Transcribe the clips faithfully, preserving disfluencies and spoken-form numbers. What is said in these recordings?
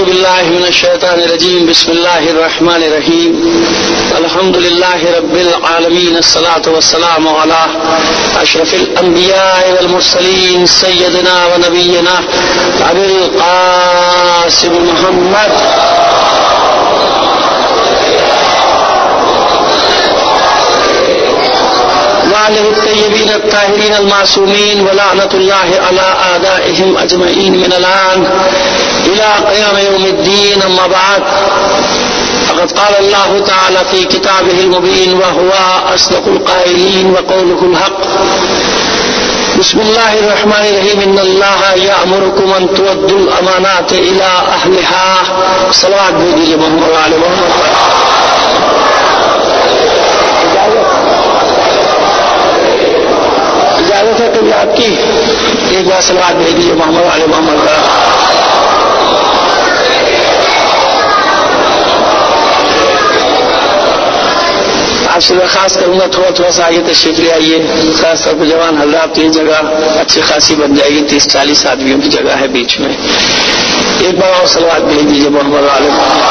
باللہ من الشیطان الرجیم بسم اللہ الرحمن الرحیم الحمد للہ رب العالمین الصلاة والسلام علی اشرف الانبیاء والمرسلین سیدنا و نبینا ابی القاسم محمد وعلى الطيبين الطاهرين المعصومين ولعنة الله على أعدائهم أجمعين من الآن إلى قيام يوم الدين. أما بعد فقد قال الله تعالى في كتابه المبين وهو أصدق القائلين وقوله الحق. بسم الله الرحمن الرحيم إن الله يأمركم أن تؤدوا الأمانات إلى أهلها. صلوات بيجي محمد وعلى محمد. اجازت ہے کبھی آپ کی ایک بار صلوات بھیج دیجیے محمد علیہ محمد کا. آپ سے درخواست کروں گا تھوڑا تھوڑا سا آگے تشریف لے آئیے. خاص طور پر جوان حضرات یہ جگہ اچھی خاصی بن جائے گی. تیس چالیس آدمیوں کی جگہ ہے بیچ میں. ایک بار اور صلوات بھیج دیجیے محمد علیہ محمد.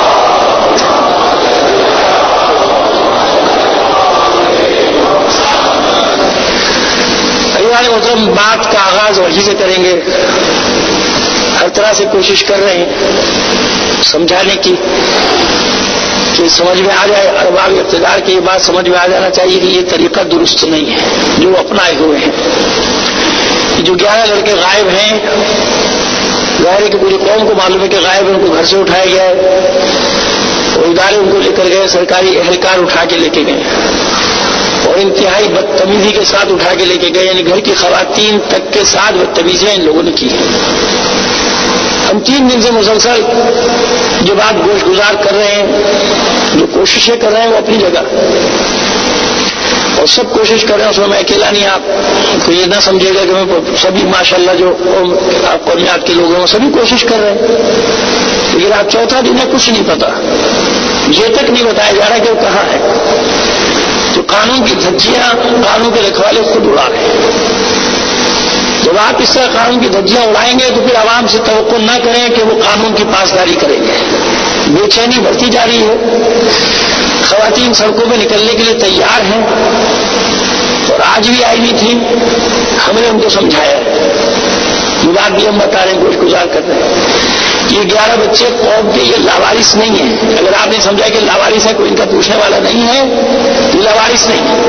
محترم بات کا آغاز وحی سے کریں گے. ہر طرح سے کوشش کر رہے ہیں سمجھانے کی کہ سمجھ میں آ جائے. ارباب اقتدار کی یہ بات سمجھ میں آ جانا چاہیے کہ یہ طریقہ درست نہیں ہے جو اپنائے ہوئے ہیں. جو گیارہ لڑکے غائب ہیں ظاہر ہے کہ پوری قوم کو معلوم ہے کہ غائب ان کو گھر سے اٹھایا گیا ہے اور ادارے ان کو لے کر گئے, سرکاری اہلکار اٹھا کے لے کے گئے اور انتہائی بدتمیزی کے ساتھ اٹھا کے لے کے گئے. یعنی گھر کی خواتین تک کے ساتھ بدتمیزیاں ان لوگوں نے کی. ہم تین دن سے مسلسل جو بات گوش گزار کر رہے ہیں, جو کوششیں کر رہے ہیں وہ اپنی جگہ اور سب کوشش کر رہے ہیں. اس میں میں اکیلا نہیں. آپ کو یہ نہ سمجھے گا کہ میں سبھی ماشاءاللہ جو آپ قومیات کے لوگ ہیں وہ سبھی کوشش کر رہے ہیں. لیکن آپ چوتھا دن ہے کچھ نہیں پتا. یہ تک نہیں بتایا جا رہا کہ وہ کہاں ہے. جو قانون کی دھجیاں قانون کے رکھوالے خود اڑا رہے ہیں. جب آپ اس طرح قانون کی دھجیاں اڑائیں گے تو پھر عوام سے توقع نہ کریں کہ وہ قانون کی پاسداری کریں گے. بے چینی بڑھتی جا رہی ہے. خواتین سڑکوں پہ نکلنے کے لیے تیار ہیں اور آج بھی آئی ہوئی تھی. ہم نے ان کو سمجھایا. یہ بات بھی ہم بتا رہے ہیں, گوش گزار کر رہے ہیں. یہ گیارہ بچے قوم کے یہ لاوارث نہیں ہیں. اگر آپ نے سمجھا کہ لاوارث ہے کوئی ان کا پوچھنے والا نہیں ہے, یہ لاوارث نہیں ہے.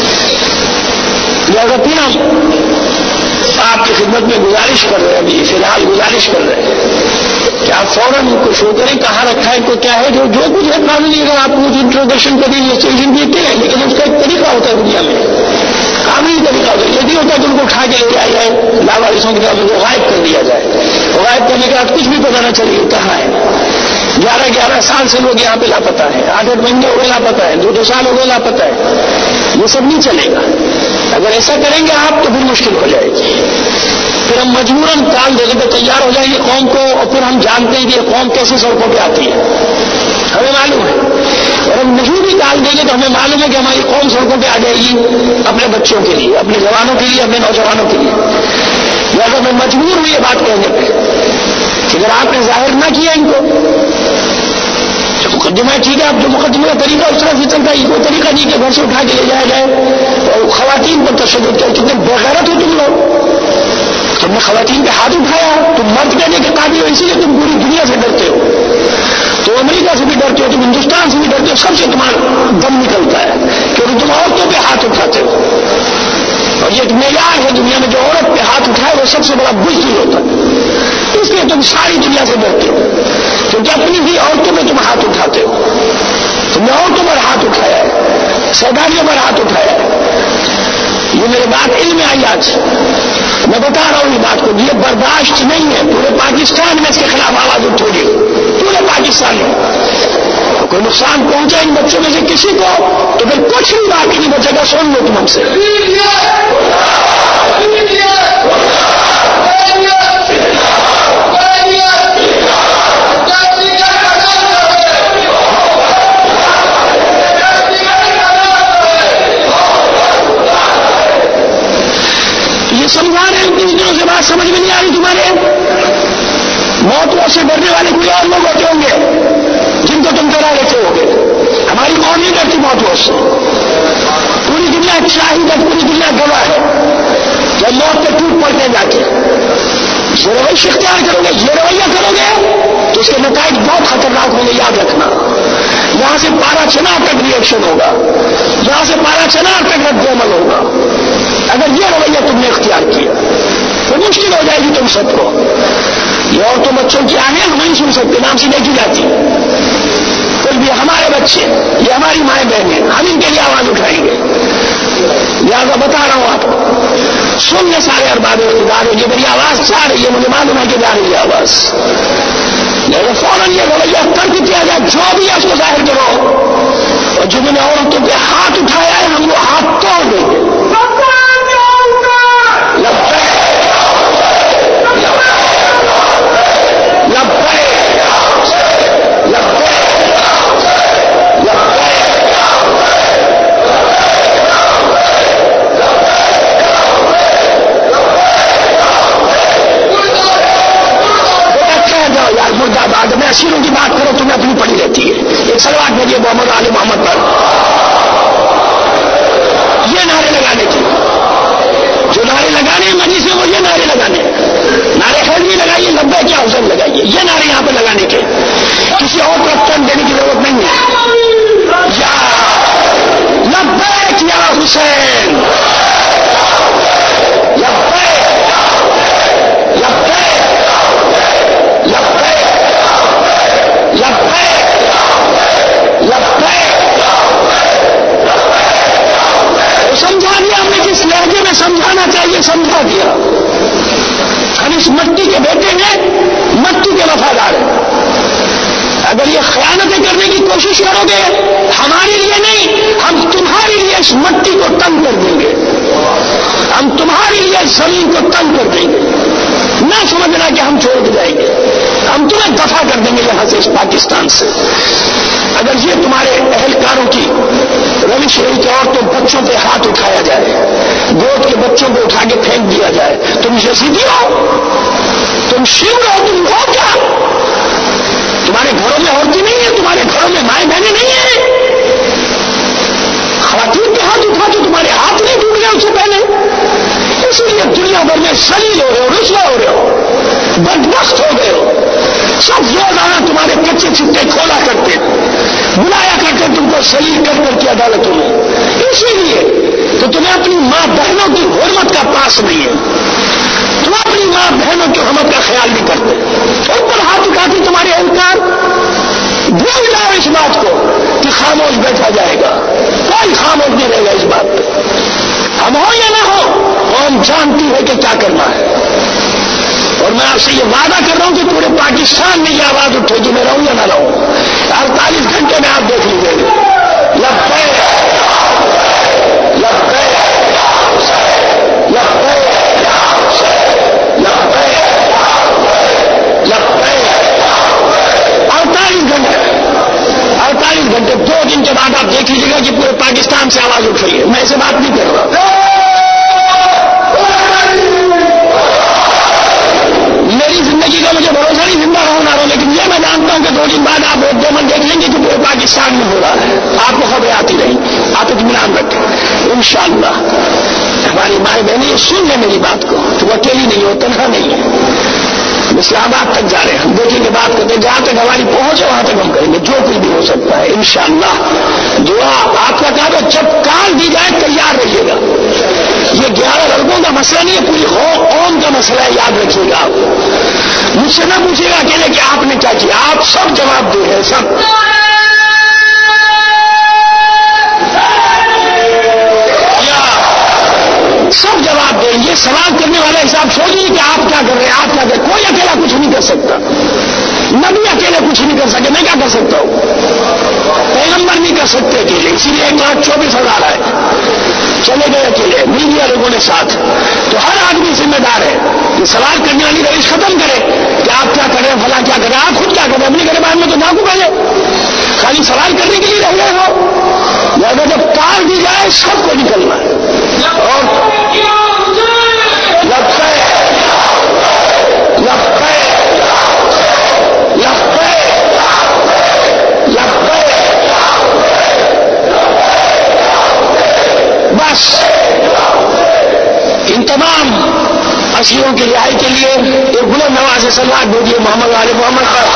لہذا پھر ہم آپ کی خدمت میں گزارش کر رہے ہیں, ابھی فی الحال گزارش کر رہے ہیں کہ آپ فوراً ان کو شو کریں کہاں رکھا ہے, ان کو کیا ہے. جو جو کچھ ہے قانونی اگر آپ کو انٹروڈکشن کر دیں انویسٹیگیشن دیتے ہیں, لیکن اس کا ایک طریقہ ہوتا ہے دنیا میں, قانونی طریقہ ہوتا ہے. یہ نہیں ہوتا کہ ان کو اٹھا کے لے جایا جائے لاوارثوں کی طرف ان کو غائب کر دیا جائے. غائب کرنے کے بعد کچھ بھی پتہ نہ چلے کہاں ہے. گیارہ گیارہ سال سے لوگ یہاں پہ لاپتہ ہیں. آٹھ آٹھ مہینے ہو گئے لاپتہ ہے, دو دو سال ہو گئے لاپتہ ہے. یہ سب نہیں چلے گا. اگر ایسا کریں گے آپ تو پھر مشکل ہو جائے گی. پھر ہم مجبوراً کال دینے پہ تیار ہو جائیں گے قوم کو, اور پھر ہم جانتے ہیں کہ یہ قوم کیسے سڑکوں پہ آتی ہے, ہمیں معلوم ہے. اور ہم نہیں بھی کال دیں گے تو ہمیں معلوم ہے کہ ہماری قوم سڑکوں پہ آ جائے گی اپنے بچوں کے لیے, اپنے جوانوں کے لیے, اپنے نوجوانوں کے لیے. لہٰذا میں مجبور ہوں یہ بات کہنے پہ کہ اگر آپ نے ظاہر نہ کیا ان کو مقدمہ ٹھیک ہے. اب جو مقدمے کا طریقہ اس طرح سے چلتا ہے, یہ کوئی طریقہ نہیں کہ گھر سے اٹھا کے لے جایا جائے اور خواتین پر تشدد کیا. کتنے بغیرت ہو تم لوگ. تم نے خواتین پہ ہاتھ اٹھایا, تم مرد کہنے کے قابل ہو, اسی لیے تم پوری دنیا سے ڈرتے ہو. تو امریکہ سے بھی ڈرتے ہو, تم ہندوستان سے بھی ڈرتے ہو, سب سے تمہارا دم نکلتا ہے کیونکہ تم عورتوں پہ ہاتھ اٹھاتے ہو. اور یہ ایک معیار ہے دنیا میں, جو عورت پہ ہاتھ اٹھائے وہ سب سے بڑا بزدل ہوتا ہے. اس لیے تم ساری دنیا سے ڈرتے ہو کیونکہ اپنی بھی عورتوں پہ تم ہاتھ اٹھاتے ہو. تم نے عورتوں پر ہاتھ اٹھایا ہے, سیدانیوں پر ہاتھ اٹھایا ہے. یہ میرے بات علم میں آئی آج, میں بتا رہا ہوں یہ بات کو. یہ برداشت نہیں ہے. پورے پاکستان میں اس کے خلاف آواز اٹھوگی, پورے پاکستان میں. کوئی نقصان پہنچے ان بچوں میں سے کسی کو تو پھر کچھ بھی باقی نہیں بچے گا. سن لو تم ہم سے. یہ سمجھا رہے ہیں کچھ دنوں سے بات سمجھ میں نہیں آ رہی تمہارے. موتوں سے ڈرنے والے کوئی اور لوگ ہوتے ہوں گے جن کو تم ڈرا لیتے ہوگے. ہماری موت نہیں ڈرتی موتوں سے. پوری دنیا شاہد ہے, پوری دنیا گواہ ہے. جب موت پہ ٹوٹ پڑتے جا کے یہ رویہ اختیار کرو گے, یہ رویہ کرو گے تو اس کے نتائج بہت خطرناک ہوں گے. یاد رکھنا, یہاں سے پارا چنار تک ریئیکشن ہوگا, یہاں سے پارا چنار تک رد عمل ہوگا. اگر یہ رویہ تم نے اختیار کیا تو مشکل ہو جائے گی تم سب کو. یہ عورتوں بچوں کی آہیں ہم نہیں سن سکتے, نام سے دیکھی جاتی. پھر بھی ہمارے بچے, یہ ہماری مائیں بہنیں, ہم ان کے لیے آواز اٹھائیں گے. لہٰذا بتا رہا ہوں آپ کو, سن لیں سارے ارباب اقتدار ہو, یہ میری آواز جا رہی ہے, مجھے معلوم ہے کہ جا رہی ہے آواز. لیکن فوراً یہ رویہ ترک کیا جائے, جو بھی ہے اس کو ظاہر کرو. اور جنہوں نے عورتوں پہ ہاتھ اٹھایا ہے ہم وہ ہاتھ توڑ دیں گے. بعد میں اسیروں کی بات کرو تمہیں اپنی پڑی رہتی ہے. ایک سلوات بھیجیے محمد علی محمد پر, یہ نعرے لگانے کی, جو نعرے لگانے ہیں مجلس سے وہ یہ نعرے لگانے, نعرے خیر بھی لگائیے, لبیک کیا حسین لگائیے, یہ نعرے یہاں پہ لگانے کے, کسی اور کو ٹرن دینے کی ضرورت نہیں ہے. یا لبیک یا حسین, لبیک لبیک سمجھا دیا ہم نے, جس لہجے میں سمجھانا چاہیے سمجھا دیا. ہم اس مٹی کے بیٹے ہیں, مٹی کے وفادار ہیں. اگر یہ خیانتیں کرنے کی کوشش کرو گے ہمارے لیے نہیں, ہم تمہارے لیے اس مٹی کو تنگ کر دیں گے, ہم تمہارے لیے زمین کو تنگ کر دیں گے. نہ سمجھنا کہ ہم چھوڑ کے جائیں گے, ہم تمہیں دفع کر دیں گے یہاں سے, اس پاکستان سے. اگر یہ تمہارے اہلکاروں کی روش رہی کہ عورتوں بچوں پہ ہاتھ اٹھایا جائے, گود کے بچوں پہ اٹھا کے پھینک دیا جائے, تم یزیدی ہو, تم شیعہ ہو, تم ہو کیا؟ تمہارے گھروں میں عورتیں نہیں ہیں, تمہارے گھروں میں مائیں بہنیں نہیں ہیں. خواتین پہ ہاتھ اٹھا تو تمہارے ہاتھ نہیں ٹوٹ گئے اس سے پہلے, اس لیے دنیا بھر میں ذلیل ہو رہے ہو, رسوا ہو رہے ہو, بدبخت ہو گئے ہو. سب روزانہ تمہارے کچے چھٹے کھولا کرتے, بلایا کرتے تم کو ذلیل کر کر کے عدالتوں میں. اسی لیے تو تمہیں اپنی ماں بہنوں کی حرمت کا پاس نہیں ہے, تم اپنی ماں بہنوں کی حرمت کا خیال نہیں کرتے. ان پر ہاتھ اٹھاتی تمہارے اہلکار, بھول جاؤ اس بات کو کہ خاموش بیٹھا جائے گا, کوئی خاموش نہیں رہے گا اس بات پہ. ہم ہو یا نہ ہو, قوم جانتی ہے کہ کیا کرنا ہے. اور میں آپ سے یہ وعدہ کر رہا ہوں کہ پورے پاکستان میں یہ آواز اٹھے گی, میں رہوں یا نہ رہوں. اڑتالیس گھنٹے میں آپ دیکھ لیجیے گے. لبیک لبیک لبیک لبیک. اڑتالیس گھنٹے اڑتالیس گھنٹے دو دن کے بعد آپ دیکھ لیجیے گا کہ پورے پاکستان سے آواز اٹھ رہی ہے. میں ایسے بات نہیں کر رہا, میری زندگی کا مجھے بھروسہ نہیں زندہ رہو نہ رہو, لیکن یہ میں جانتا ہوں کہ دو دن بعد آپ ایک دو من دیکھ لیں گے کہ پورے پاکستان میں ہو رہا ہے. آپ کو خبریں آتی رہیں, آپ اطمینان رکھیں انشاءاللہ. ہماری مائیں بہنیں سن لیں میری بات کو, تو اکیلی نہیں ہو, تنہا نہیں ہے. اسلام آباد تک جا رہے ہیں, ہم دیکھیں گے, بات کرتے, جہاں تک ہماری پہنچ ہے وہاں تک ہم کریں گے, جو کچھ بھی ہو سکتا ہے انشاءاللہ. دعا آپ کا کہا تو جب کال دی جائے تیار رہیے گا. یہ گیارہ لڑکوں کا مسئلہ نہیں ہے, پوری قوم کا مسئلہ ہے, یاد رکھیے گا. آپ مجھ سے نہ پوچھے گا اکیلے کہ آپ نے کیا کیا, آپ سب جواب دے ہیں, سب سب جواب دیں. یہ سوال کرنے والا حساب چھوڑیے کہ آپ کیا کر رہے ہیں, آپ کیا کر رہے ہیں. کوئی اکیلا کچھ نہیں کر سکتا, نبی اکیلے کچھ نہیں کر سکے, میں کیا کر سکتا ہوں, پیغمبر نہیں کر سکتے اکیلے. اسی لیے ایک لاکھ چوبیس ہزار آئے, چلے گئے اکیلے, میڈیا لوگوں نے ساتھ. تو ہر آدمی ذمہ دار ہے کہ سوال کرنے والی روش ختم کرے کہ آپ کیا کر رہے ہیں, فلاں کیا کر رہے ہیں. آپ خود کیا کر رہے ہیں, اپنے گھر میں تو ڈاکو پہلے خالی سوال کرنے کے لیے رہ گئے ہو. لہٰذا جب کار دی جائے سب کو نکلنا ہے. اور لبیک لبیک بس ان تمام اسیروں کی رہائی کے لیے ایک بلند آواز سے صلوات بھیجیے محمد علی محمد پر.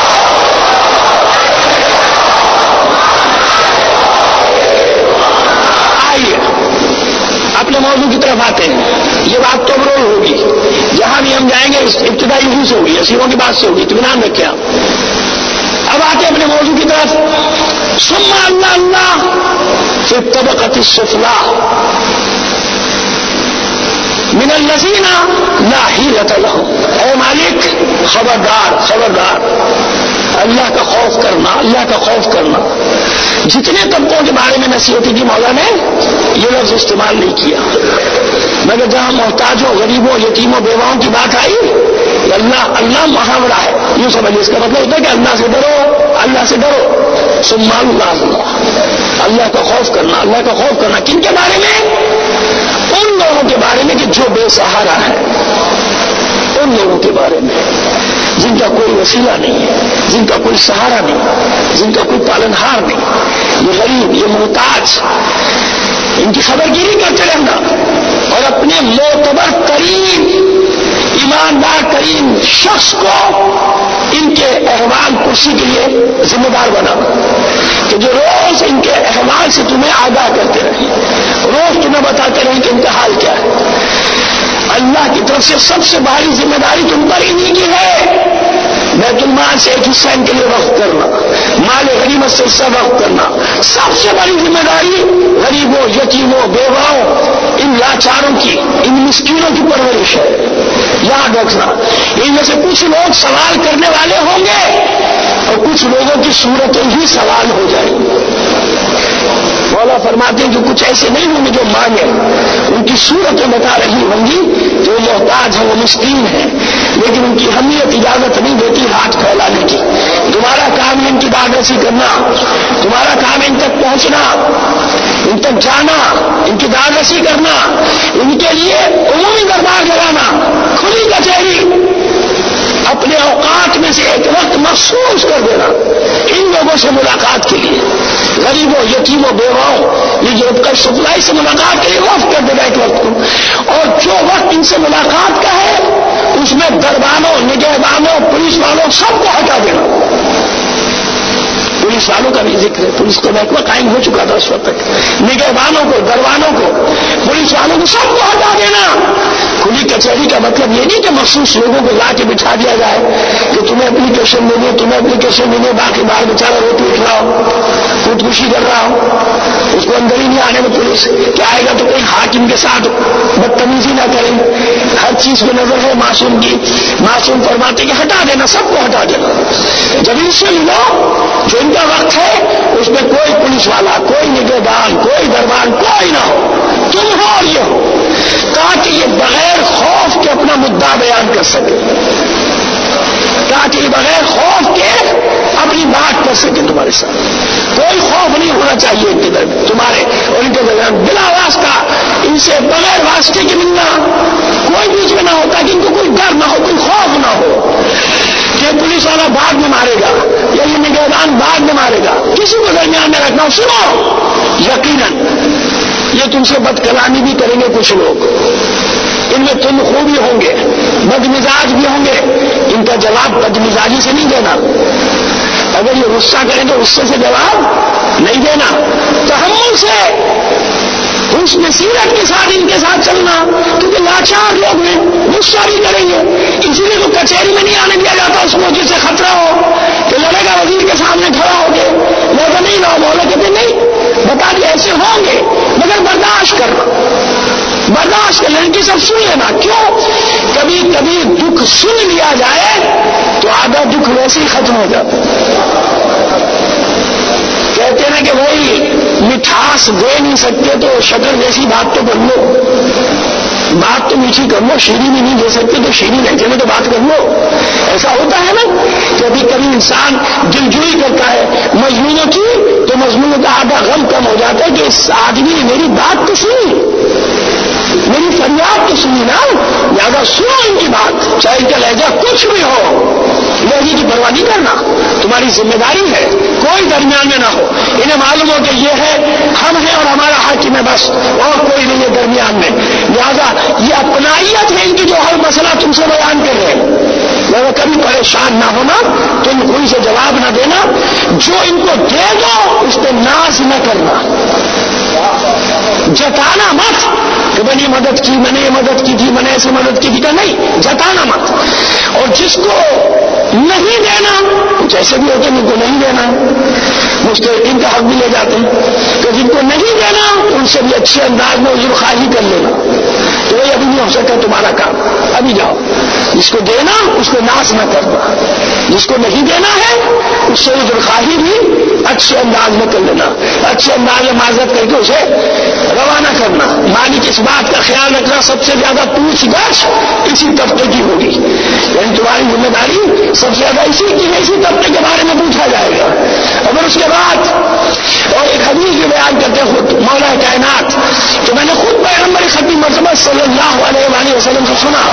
آئیے اپنے موضوع کی طرف آتے ہیں. یہ بات تو برول ہوگی, جہاں بھی ہم جائیں گے ابتدائی یہی سے ہوگی, اسیروں کی بات سے ہوگی, اطمینان رکھیں آپ. اب آتے اپنے موضوع کی طرف. ثم اللہ اللہ فی الطبقۃ السفلی من الذین لا حیلۃ لہم. اے مالک خبردار خبردار, اللہ کا خوف کرنا, اللہ کا خوف کرنا. جتنے طبقوں کے بارے میں نصیحت کی مولا نے یہ لفظ استعمال نہیں کیا, مگر جہاں محتاجوں, غریبوں, یتیموں, بیواؤں کی بات آئی, اللہ اللہ محاورہ ہے, یوں سمجھیے. اس کا مطلب ہوتا ہے کہ اللہ سے ڈرو, اللہ سے ڈرو. ثم اللہ اللہ, اللہ کا خوف کرنا, اللہ کا خوف کرنا. کن کے بارے میں؟ ان لوگوں کے بارے میں کہ جو بے سہارا ہے, ان لوگوں کے بارے میں جن کا کوئی وسیلہ نہیں ہے, جن کا کوئی سہارا نہیں, جن کا کوئی پالنہار نہیں. یہ غریب, یہ محتاج, ان کی خبرگیری کرتے رہنا اور اپنے معتبر ترین, ایماندار ترین شخص کو ان کے احوال پرسی کے لیے ذمہ دار بنا, کہ جو روز ان کے احوال سے تمہیں آگاہ کرتے رہیں, روز تمہیں بتاتے رہیں کہ ان کا حال کیا ہے. اللہ کی طرف سے سب سے بڑی ذمہ داری تم پر انہیں کی ہے. بیت المال سے ایک حصہ ان کے لیے وقف کرنا, مال غنیمت سے حصہ وقف کرنا. سب سے بڑی ذمہ داری غریبوں, یتیموں, بیواؤں, ان لاچاروں کی, ان مسکینوں کی پرورش ہے. یاد رکھنا, ان میں سے کچھ لوگ سوال کرنے والے ہوں گے اور کچھ لوگوں کی صورتیں ہی سوال ہو جائیں گی. مولا فرماتے ہیں کہ کچھ ایسے نہیں ہوں گے جو مانگے, ان کی صورتیں بتا رہی ہوں گی, جو محتاج ہیں, وہ مسکین ہیں, لیکن ان کی اہمیت اجازت نہیں دیتی ہاتھ پھیلانے کی. تمہارا کام ہے ان کی دادرسی کرنا, تمہارا کام ہے ان تک پہنچنا, ان تک جانا, ان کی دادرسی کرنا, ان کے لیے عمومی دربار لگانا, کھلی کچہری, اپنے اوقات میں سے ایک وقت مخصوص کر دینا ان لوگوں سے ملاقات کے لیے. غریبوں, یتیموں, بیواؤں, یہ جو کا سپلائی سے ملاقات کے لیے وقت کر دینا ایک وقت کو. اور جو وقت ان سے ملاقات کا ہے اس میں دربانوں, نگہبانوں, پولیس والوں سب کو ہٹا دینا. پولیس والوں کا بھی ذکر ہے, پولیس کا محکمہ قائم ہو چکا تھا اس وقت تک. نگہبانوں کو, دروانوں کو, پولیس والوں کو سب کو ہٹا دینا. کھلی کچہری کا مطلب یہ نہیں کہ مخصوص لوگوں کو لا کے بٹھا دیا جائے کہ تمہیں اپلیکیشن دینی ہے, تمہیں اپلیکیشن دینی ہے, باقی بار بیچارہ روٹی اٹھ رہا ہو, خودکشی کر رہا ہو, اس کو اندر ہی نہیں آنے میں پولیس کیا آئے گا تو کوئی حاکم کے ساتھ بدتمیزی نہ کریں. ہر چیز پہ نظر ہے معصوم کی. معصوم فرماتے کہ ہٹا دینا, سب کو ہٹا دینا. جب ان سے ملو جو ان کا وقت ہے اس میں کوئی پولیس والا, کوئی نگہبان, کوئی دربان, کوئی نہ ہو, تم ہو اور یہ ہو, تاکہ یہ بغیر خوف کے اپنا مدعا بیان کر سکے, تاکہ یہ بغیر خوف کے اپنی بات کر سکے تمہارے ساتھ. کوئی خوف نہیں ہونا چاہیے ان کے درمیان, تمہارے اور ان کے درمیان بلا واسطہ, ان سے بغیر واسطے کے ملنا, کوئی بیچ میں نہ ہوتا کہ ان کو کوئی ڈر نہ ہو, کوئی خوف نہ ہو کہ پولیس والا بعد میں مارے گا یا یہ نگہبان بعد میں مارے گا. کسی کو درمیان میں رکھنا. سنو, یقیناً یہ تم سے بد کلامی بھی کریں گے کچھ لوگ, ان میں تم خوبی ہوں گے, بد مزاج بھی ہوں گے. ان کا جواب بد مزاجی سے نہیں دینا. اگر یہ غصہ کریں تو غصے سے جواب نہیں دینا, تحمل سے, اس نصیحت کے ساتھ ان کے ساتھ چلنا, کیونکہ لاچار لوگ ہیں, غصہ بھی کریں گے. اسی لیے تو کچہری میں نہیں آنے دیا جاتا اس کو جس سے خطرہ ہو کہ لڑے گا وزیر کے سامنے کھڑا ہو کے, لوگ نہیں لاؤ, مولا کہتے نہیں, بتا دیا ایسے ہوں گے مگر برداشت کرنا, برداشت کر لیں. سب سن لینا. کیوں؟ کبھی کبھی دکھ سن لیا جائے تو آدھا دکھ ویسے ہی ختم ہو جاتا. کہتے ہیں کہ وہی مٹھاس دے نہیں سکتے تو شکر جیسی بات تو کر لو, بات تو میٹھی کر لو. شیریں بھی نہیں دے سکتے تو شیریں لہجے میں تو بات کر لو. ایسا ہوتا ہے نا, کبھی کبھی انسان دلجوئی کرتا ہے مضمونوں کی تو مضمونوں کا آدھا غم کم ہو جاتا ہے کہ اس آدمی نے میری بات تو سنی, میری فریاد تو سنی نا, زیادہ سنو ان کی بات, چاہے ان کا لہجہ کچھ بھی ہو. لہجے کی پرواہ نہیں کرنا, تمہاری ذمہ داری ہے, کوئی درمیان میں نہ ہو. انہیں معلوم ہو کہ یہ ہے, ہم ہیں اور ہمارا کہ میں بس اور کوئی نہیں ہے درمیان میں، لہذا یہ اپنائیت ہے ان کی جو ہر مسئلہ تم سے بیان کر رہے ہیں، لہذا کبھی پریشان نہ ہونا، تم کوئی سے جواب نہ دینا، جو ان کو دے دو اس پہ ناز نہ کرنا، جتانا مت کہ میں نے مدد کی، میں نے یہ مدد کی تھی، میں نے ایسی مدد کی تھی، کہ نہیں، جتانا مت، اور جس کو نہیں دینا جیسے بھی ہوتے ہیں ان کو نہیں دینا، مستحقین کا حق بھی لے جاتے ہیں، تو جن کو نہیں دینا ان سے بھی اچھے انداز میں عذر خواہی کر لینا کہ بھائی ابھی نہیں ہو سکتا تمہارا کام، ابھی جاؤ، جس کو دینا اس کو ناز نہ کرنا، جس کو نہیں دینا ہے اس سے عذر خواہی بھی اچھے انداز میں کر لینا، اچھے انداز میں معذرت کر کے اسے روانہ کرنا، مالک اس بات کا خیال رکھنا سب سے زیادہ پوچھ گچھ اسی طبقے کی ہوگی، یعنی تمہاری ذمہ داری سب سے زیادہ اسی کی ہے، اسی طبقے کے بارے میں پوچھا جائے گا، اور اس کے بعد اور ایک حدیث بھی بیان کرتے خود مولا کائنات کہ میں نے خود پیغمبر ختم مرتبہ صلی اللہ علیہ وآلہ وسلم سے سنا،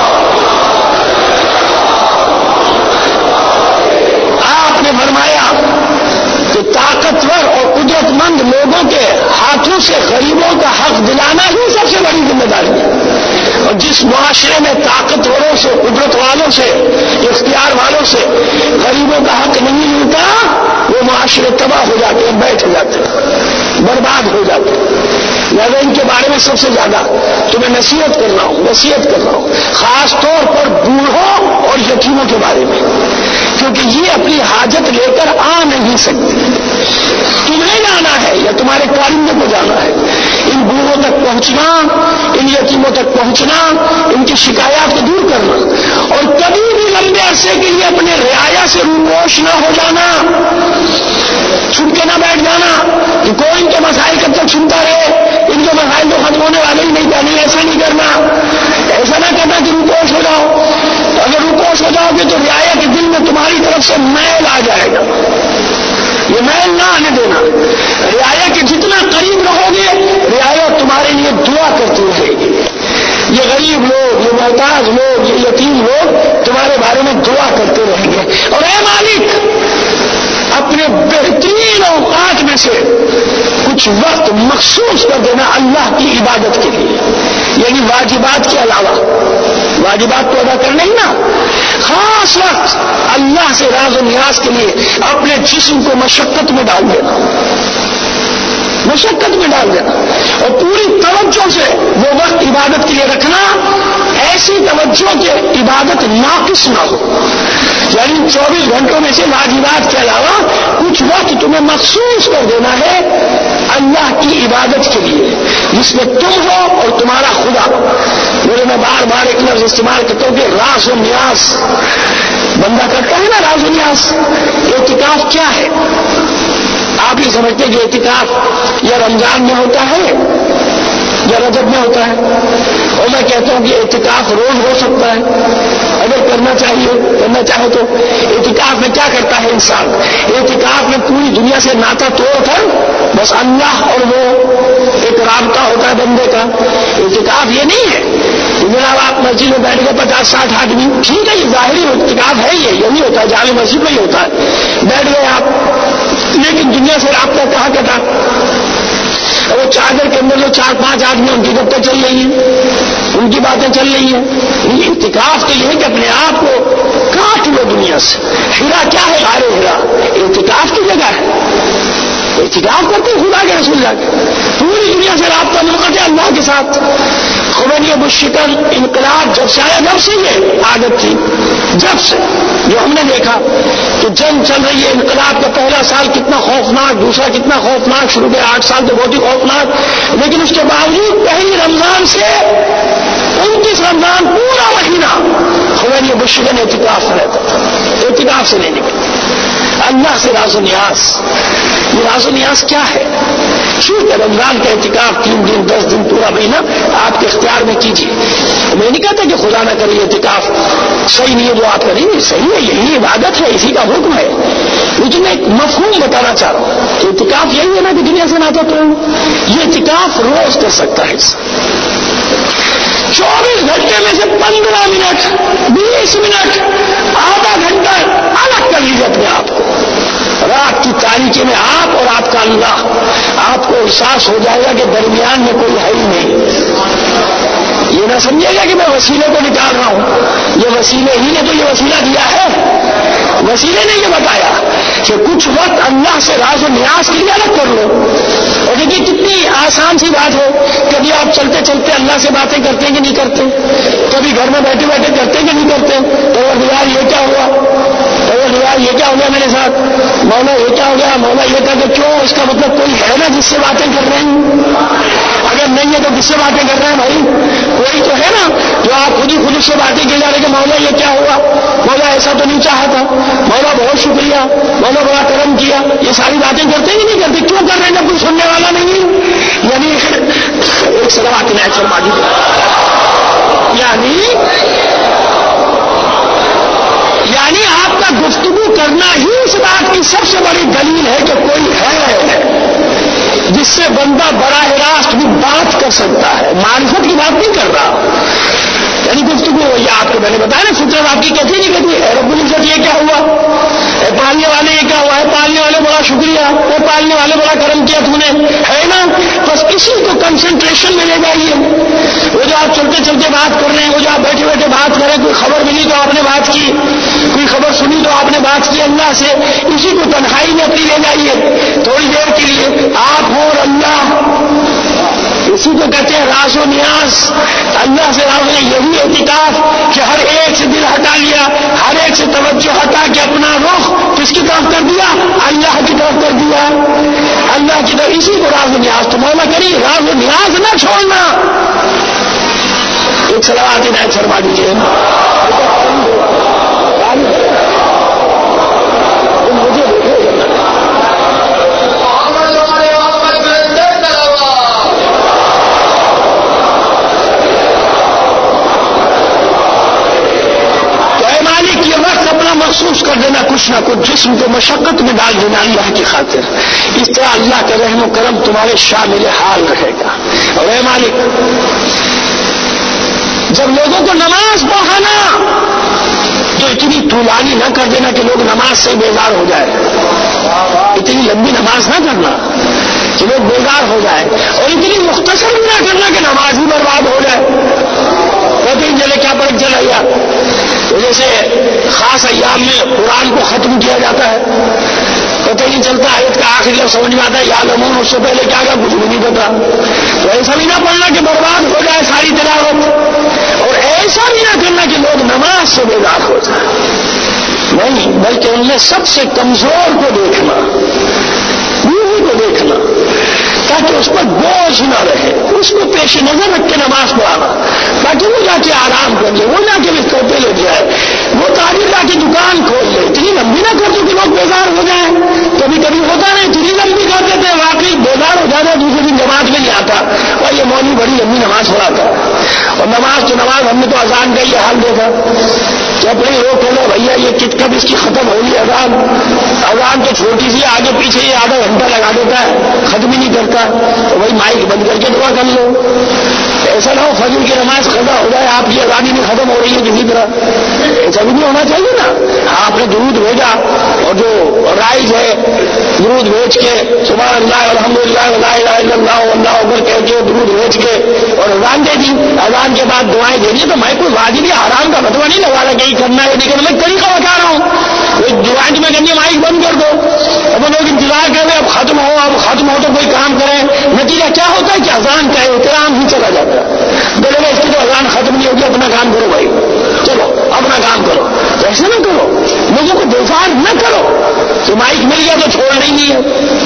آپ نے فرمایا کہ طاقتور اور قدرت مند لوگوں کے ہاتھوں سے غریبوں کا حق دلانا ہی سب سے بڑی ذمہ داری ہے، اور جس معاشرے میں طاقتوروں سے، قدرت والوں سے، اختیار والوں سے غریبوں کا حق نہیں ملتا وہ معاشرے تباہ ہو جاتے ہیں، بیٹھ جاتے ہیں، برباد ہو جاتے ہیں، لہذا ان کے بارے میں سب سے زیادہ تمہیں نصیحت کر رہا ہوں وصیت کر رہا ہوں، خاص طور پر بوڑھوں اور یتیموں کے بارے میں، کیونکہ یہ اپنی حاجت لے کر آ نہیں سکتے، تمہیں جانا ہے یا تمہارے کارندے کو جانا ہے، ان بوڑھوں تک پہنچنا، ان یتیموں تک پہنچنا، ان کی شکایات کو دور کرنا، اور کبھی بھی لمبے عرصے کے لیے اپنے رعایا سے روپوش نہ ہو جانا، چھپ کے نہ بیٹھ جانا کہ کوئی ان کے مسائل کب تک سنتا رہے، ان کے مسائل تو ختم ہونے والے ہی نہیں، نہیں ایسا نہیں کرنا، ایسا نہ کرنا کہ روپوش ہو جاؤ، اگر روپوش ہو جاؤ گے تو رعایا کے دل میں تمہاری طرف سے میل آ جائے گا، یہ میل نہ آنے دینا، رعایا کے جتنا قریب رہو گے رعایا تمہارے لیے دعا کرتی رہے گی، یہ غریب لوگ، یہ محتاج لوگ، یہ یتیم لوگ تمہارے بارے میں دعا کرتے رہیں گے، اور اے مالک اپنے بہترین اوقات میں سے کچھ وقت مخصوص کر دینا اللہ کی عبادت کے لیے، یعنی واجبات کے علاوہ، واجبات تو ادا کرنا ہی نا، خاص وقت اللہ سے راز و نیاز کے لیے اپنے جسم کو مشقت میں ڈال دینا، مشقت میں ڈال دینا، اور پوری توجہ سے وہ وقت عبادت کے لیے رکھنا، ایسی توجہ کہ عبادت ناقص نہ ہو، یعنی چوبیس گھنٹوں میں سے واجبات کے علاوہ کچھ وقت تمہیں مخصوص کر دینا ہے اللہ کی عبادت کے لیے، جس میں تم ہو اور تمہارا خدا، میرے میں بار بار ایک لفظ استعمال کرتا ہوں کہ راز و نیاز، بندہ کرتا ہے نا راز و نیاز، اعتکاف کیا ہے؟ آپ یہ سمجھتے کہ اعتکاف یا رمضان میں ہوتا ہے یا رجب میں ہوتا ہے، اور میں کہتا ہوں کہ اعتکاف روز ہو سکتا ہے اگر کرنا چاہیے، کرنا چاہے تو۔ اعتکاف میں کیا کرتا ہے انسان؟ اعتکاف میں پوری دنیا سے ناتا توڑ کر بس اللہ اور وہ ایک رابطہ ہوتا ہے بندے کا۔ اعتکاف یہ نہیں ہے جناب آپ مسجد میں بیٹھ گئے پچاس ساٹھ آدمی، ٹھیک ہے یہ ظاہری اعتکاف ہے، یہ نہیں ہوتا ہے، جامع مسجد میں ہی ہوتا ہے، بیٹھ گئے آپ، لیکن دنیا سے رابطہ کہاں کا تھا؟ وہ چادر کے اندر جو چار پانچ آدمی ان کی گپیں چل رہی ہیں، ان کی باتیں چل رہی ہیں۔ اعتکاف تو یہ ہے کہ اپنے آپ کو کاٹ لو دنیا سے۔ ہیرا کیا ہے؟ غار ہیرا اعتکاف کی جگہ ہے، اعتکاف کرتے خدا کے رسول جا کے پوری دنیا سے رابطہ منقطع اللہ کے ساتھ۔ خمینی ابو شکل انقلاب جب سے آیا، جب سے یہ عادت تھی، جب سے جو ہم نے دیکھا کہ جنگ چل رہی ہے، انقلاب کا پہلا سال کتنا خوفناک، دوسرا کتنا خوفناک، شروع کے آٹھ سال تو بہت ہی خوفناک، لیکن اس کے باوجود پہلی رمضان سے انتیس رمضان پورا مہینہ خمینی ابو شکل اعتکاف رہتا تھا، اعتکاف سے نہیں نکلتا۔ اللہ سے راز و نیاز، یہ راز و نیاز کیا ہے؟ ٹھیک ہے رمضان کا اعتکاف تین دن دس دن پورا مہینہ آپ کے اختیار میں کیجیے، میں نہیں کہتا کہ خدا نہ کرے اعتکاف صحیح نہیں ہے جو آپ کریں گے، صحیح ہے، یہی عبادت ہے، اسی کا حکم ہے، لیکن میں ایک مفہوم بتانا چاہ رہا ہوں کہ اعتکاف یہی ہے نا کہ دنیا سے ناتا تو یہ اعتکاف روز کر سکتا ہے، چوبیس گھنٹے میں سے پندرہ منٹ بیس منٹ آدھا گھنٹہ الگ کر لیجیے اپنے آپ کو، رات کی تاریکی میں آپ اور آپ کا اللہ، آپ کو احساس ہو جائے گا کہ درمیان میں کوئی ہے ہی نہیں۔ یہ نہ سمجھے گا کہ میں وسیلے کو نکال رہا ہوں، یہ وسیلے ہی نے تو یہ وسیلہ دیا ہے، وسیلے نے یہ بتایا کہ کچھ وقت اللہ سے راز و نیاز کے لیے الگ کر لو۔ اور دیکھیے کتنی آسان سی بات ہے، کبھی آپ چلتے چلتے اللہ سے باتیں کرتے ہیں کہ نہیں کرتے، کبھی گھر میں بیٹھے بیٹھے کرتے ہیں کہ نہیں کرتے، پروردگار یہ کیا ہوا، پروردگار یہ کیا ہو گیا میرے ساتھ، مولا یہ کیا ہو گیا، مولا یہ کیا، کہ کیوں؟ اس کا مطلب کوئی ہے نا جس سے باتیں کر رہے ہیں، اگر نہیں ہے تو کس سے باتیں کر رہے ہیں بھائی؟ کوئی تو ہے نا جو آپ خود ہی خود سے باتیں کی جا رہے کہ مولا یہ کیا ہوا، مولا ایسا تو نہیں چاہا تھا، مولا بہت شکریہ، مولا بڑا کرم کیا، یہ ساری باتیں کرتے ہی نہیں کرتے، کیوں کر رہے ہیں جب کوئی سننے والا نہیں؟ یعنی ایک سلام آتی ہے فرما دیجیے، یعنی یعنی آپ کا گفتگو کرنا ہی اس بات کی سب سے بڑی دلیل ہے کہ کوئی ہے جس سے بندہ براہ راست بھی بات کر سکتا ہے، معرفت کی بات نہیں کر رہا، یعنی گفتگو یہ آپ کو میں نے بتایا نا، فطرت آپ کی کہتی نہیں کہتی ہے رب العزت یہ کیا ہوا، اے پالنے والے یہ کیا ہوا ہے، پالنے والے بڑا شکریہ، اے پالنے والے بڑا کرم کیا تم نے، ہے نا؟ بس اسی کو کنسنٹریشن میں لے جائیے، وہ جو آپ چلتے چلتے بات کر رہے ہیں، وہ جو آپ بیٹھے بیٹھے بات کر رہے ہیں، کوئی خبر ملی تو آپ نے بات کی، کوئی خبر سنی تو آپ نے بات کی اللہ سے، اسی کو تنہائی میں اپنی لے جائیے تھوڑی دیر کے لیے، آپ ہو اور اللہ، اسی کو کہتے ہیں راز و نیاز، اللہ سے راز نے یہی اعتکاف کہ ہر ایک سے دل ہٹا لیا، ہر ایک سے توجہ ہٹا کے اپنا رخ کس کی طرف کر دیا، اللہ کی طرف کر دیا، اللہ کی طرف، اسی کو راز و نیاز، تو مولا کری راز و نیاز نہ چھوڑنا۔ ایک صلوات عنایت فرما دیجیے۔ محسوس کر دینا کچھ نہ کچھ، جسم کو مشقت میں ڈال دینا اللہ کی خاطر، اس طرح اللہ کا رحم و کرم تمہارے شامل حال رہے گا۔ اور اے مالک، جب لوگوں کو نماز پڑھانا تو اتنی طولانی نہ کر دینا کہ لوگ نماز سے بیزار ہو جائے، اتنی لمبی نماز نہ کرنا کہ لوگ بیزار ہو جائے، اور اتنی مختصر بھی نہ کرنا کہ نماز ہی برباد ہو جائے۔ چلے کیا فرق چلا گیا، جیسے خاص ایام میں قرآن کو ختم کیا جاتا ہے، پتہ نہیں چلتا آیت کا آخر جب سمجھ میں آتا ہے یا لمون، اس سے پہلے کیا کیا کچھ بھی نہیں پتا، تو ایسا بھی نہ پڑھنا کہ برباد ہو جائے ساری تلاوت، اور ایسا بھی نہ کرنا کہ لوگ نماز سے بیدار ہو جائیں، نہیں، بلکہ ان میں سب سے کمزور کو دیکھنا، بوڑھے کو دیکھنا، تاکہ اس پر بوجھ نہ رہے، اس کو پیش نظر رکھ کے نماز پڑھانا، تاکہ وہ جا کے آرام کر لے، وہ جا کے بستر پہ لگ جائے، وہ تاجر جا کے دکان کھول لے، اتنی لمبی نہ کر دو کہ لوگ بیزار ہو جائیں، کبھی کبھی ہوتا نہیں، اتنی لمبی کر دیتے ہیں واقعی بیزار ہو جاتا ہے، دوسرے دن جماعت میں نہیں آتا، اور یہ مولوی بڑی لمبی نماز پڑھاتا ہے، اور نماز تو نماز، ہم نے تو اذان کا یہ حال دیکھا کہ اپنے لوگ کہہ رہے بھیا یہ کت کب اس کی ختم ہوگی اذان، اذان تو چھوٹی سی آگے پیچھے یہ آدھا گھنٹہ لگا دیتا ہے، ختم ہی نہیں کرتا، تو بھائی مائک بند کر کے دعا کر لو، ایسا نہ ہو فجر کی نماز قضا ہو جائے، آپ کی اذان ہی نہیں ختم ہو رہی ہے کسی طرح، ایسا بھی نہیں ہونا چاہیے نا۔ ہاں آپ نے درود بھیجا، اور جو رائج ہے درود بھیج کے سبحان اللہ الحمدللہ لا الہ الا اللہ واللہ اکبر کہہ کے درود بھیج کے اور اذان دے دی، اذان کے بعد دعائیں دے دی، تو میں کوئی واجب یا حرام کا فتویٰ نہیں لگا رہا کہ یہ کرنا ہے نہیں کرنا، میں طریقہ بتا رہا ہوں، دعائیں میں کرنی مائک بند کر دو، اب لوگ انتظار کر رہے اب ختم ہو، اب ختم ہو تو کوئی کام کریں، نتیجہ کیا ہوتا ہے کہ اذان کا احترام ہی چلا جاتا ہے، بولے اس کی تو اذان ختم نہیں ہوگی، اپنا کام کرو بھائی، چلو اپنا کام کرو، ایسے نہ کرو، لوگوں کو بیزار نہ کرو، تو مائک مل گیا تو چھوڑنا ہی نہیں ہے۔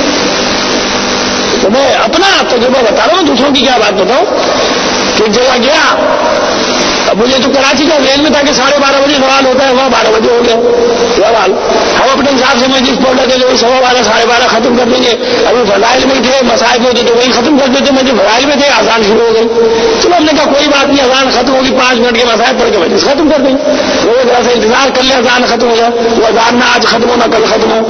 تو میں اپنا تجربہ بتا رہا ہوں، دوسروں کی کیا بات بتاؤں، کہ ایک جگہ گیا، اب مجھے تو کراچی کا ریل میں تھا کہ ساڑھے بارہ بجے سوال ہوتا ہے، وہاں بارہ بجے ہو گیا سوال، ہم اپنے حساب سے مجلس پڑھ رہے تھے، سوا بارہ ساڑھے بارہ ختم کر دیں گے، ابھی فضائل میں تھے، مسائل میں تھے تو وہی ختم کر دیتے، مجھے فضائل میں تھے، اذان شروع ہو گئی، چلو ہم نے کہا کوئی بات نہیں، اذان ختم ہوگی، پانچ منٹ کے مسائل پڑھ کے مجلس ختم کر دیں گے، وہ ذرا سا انتظار کر لیں اذان ختم ہو جائے، وہ اذان نہ آج ختم ہو نہ کل ختم ہو،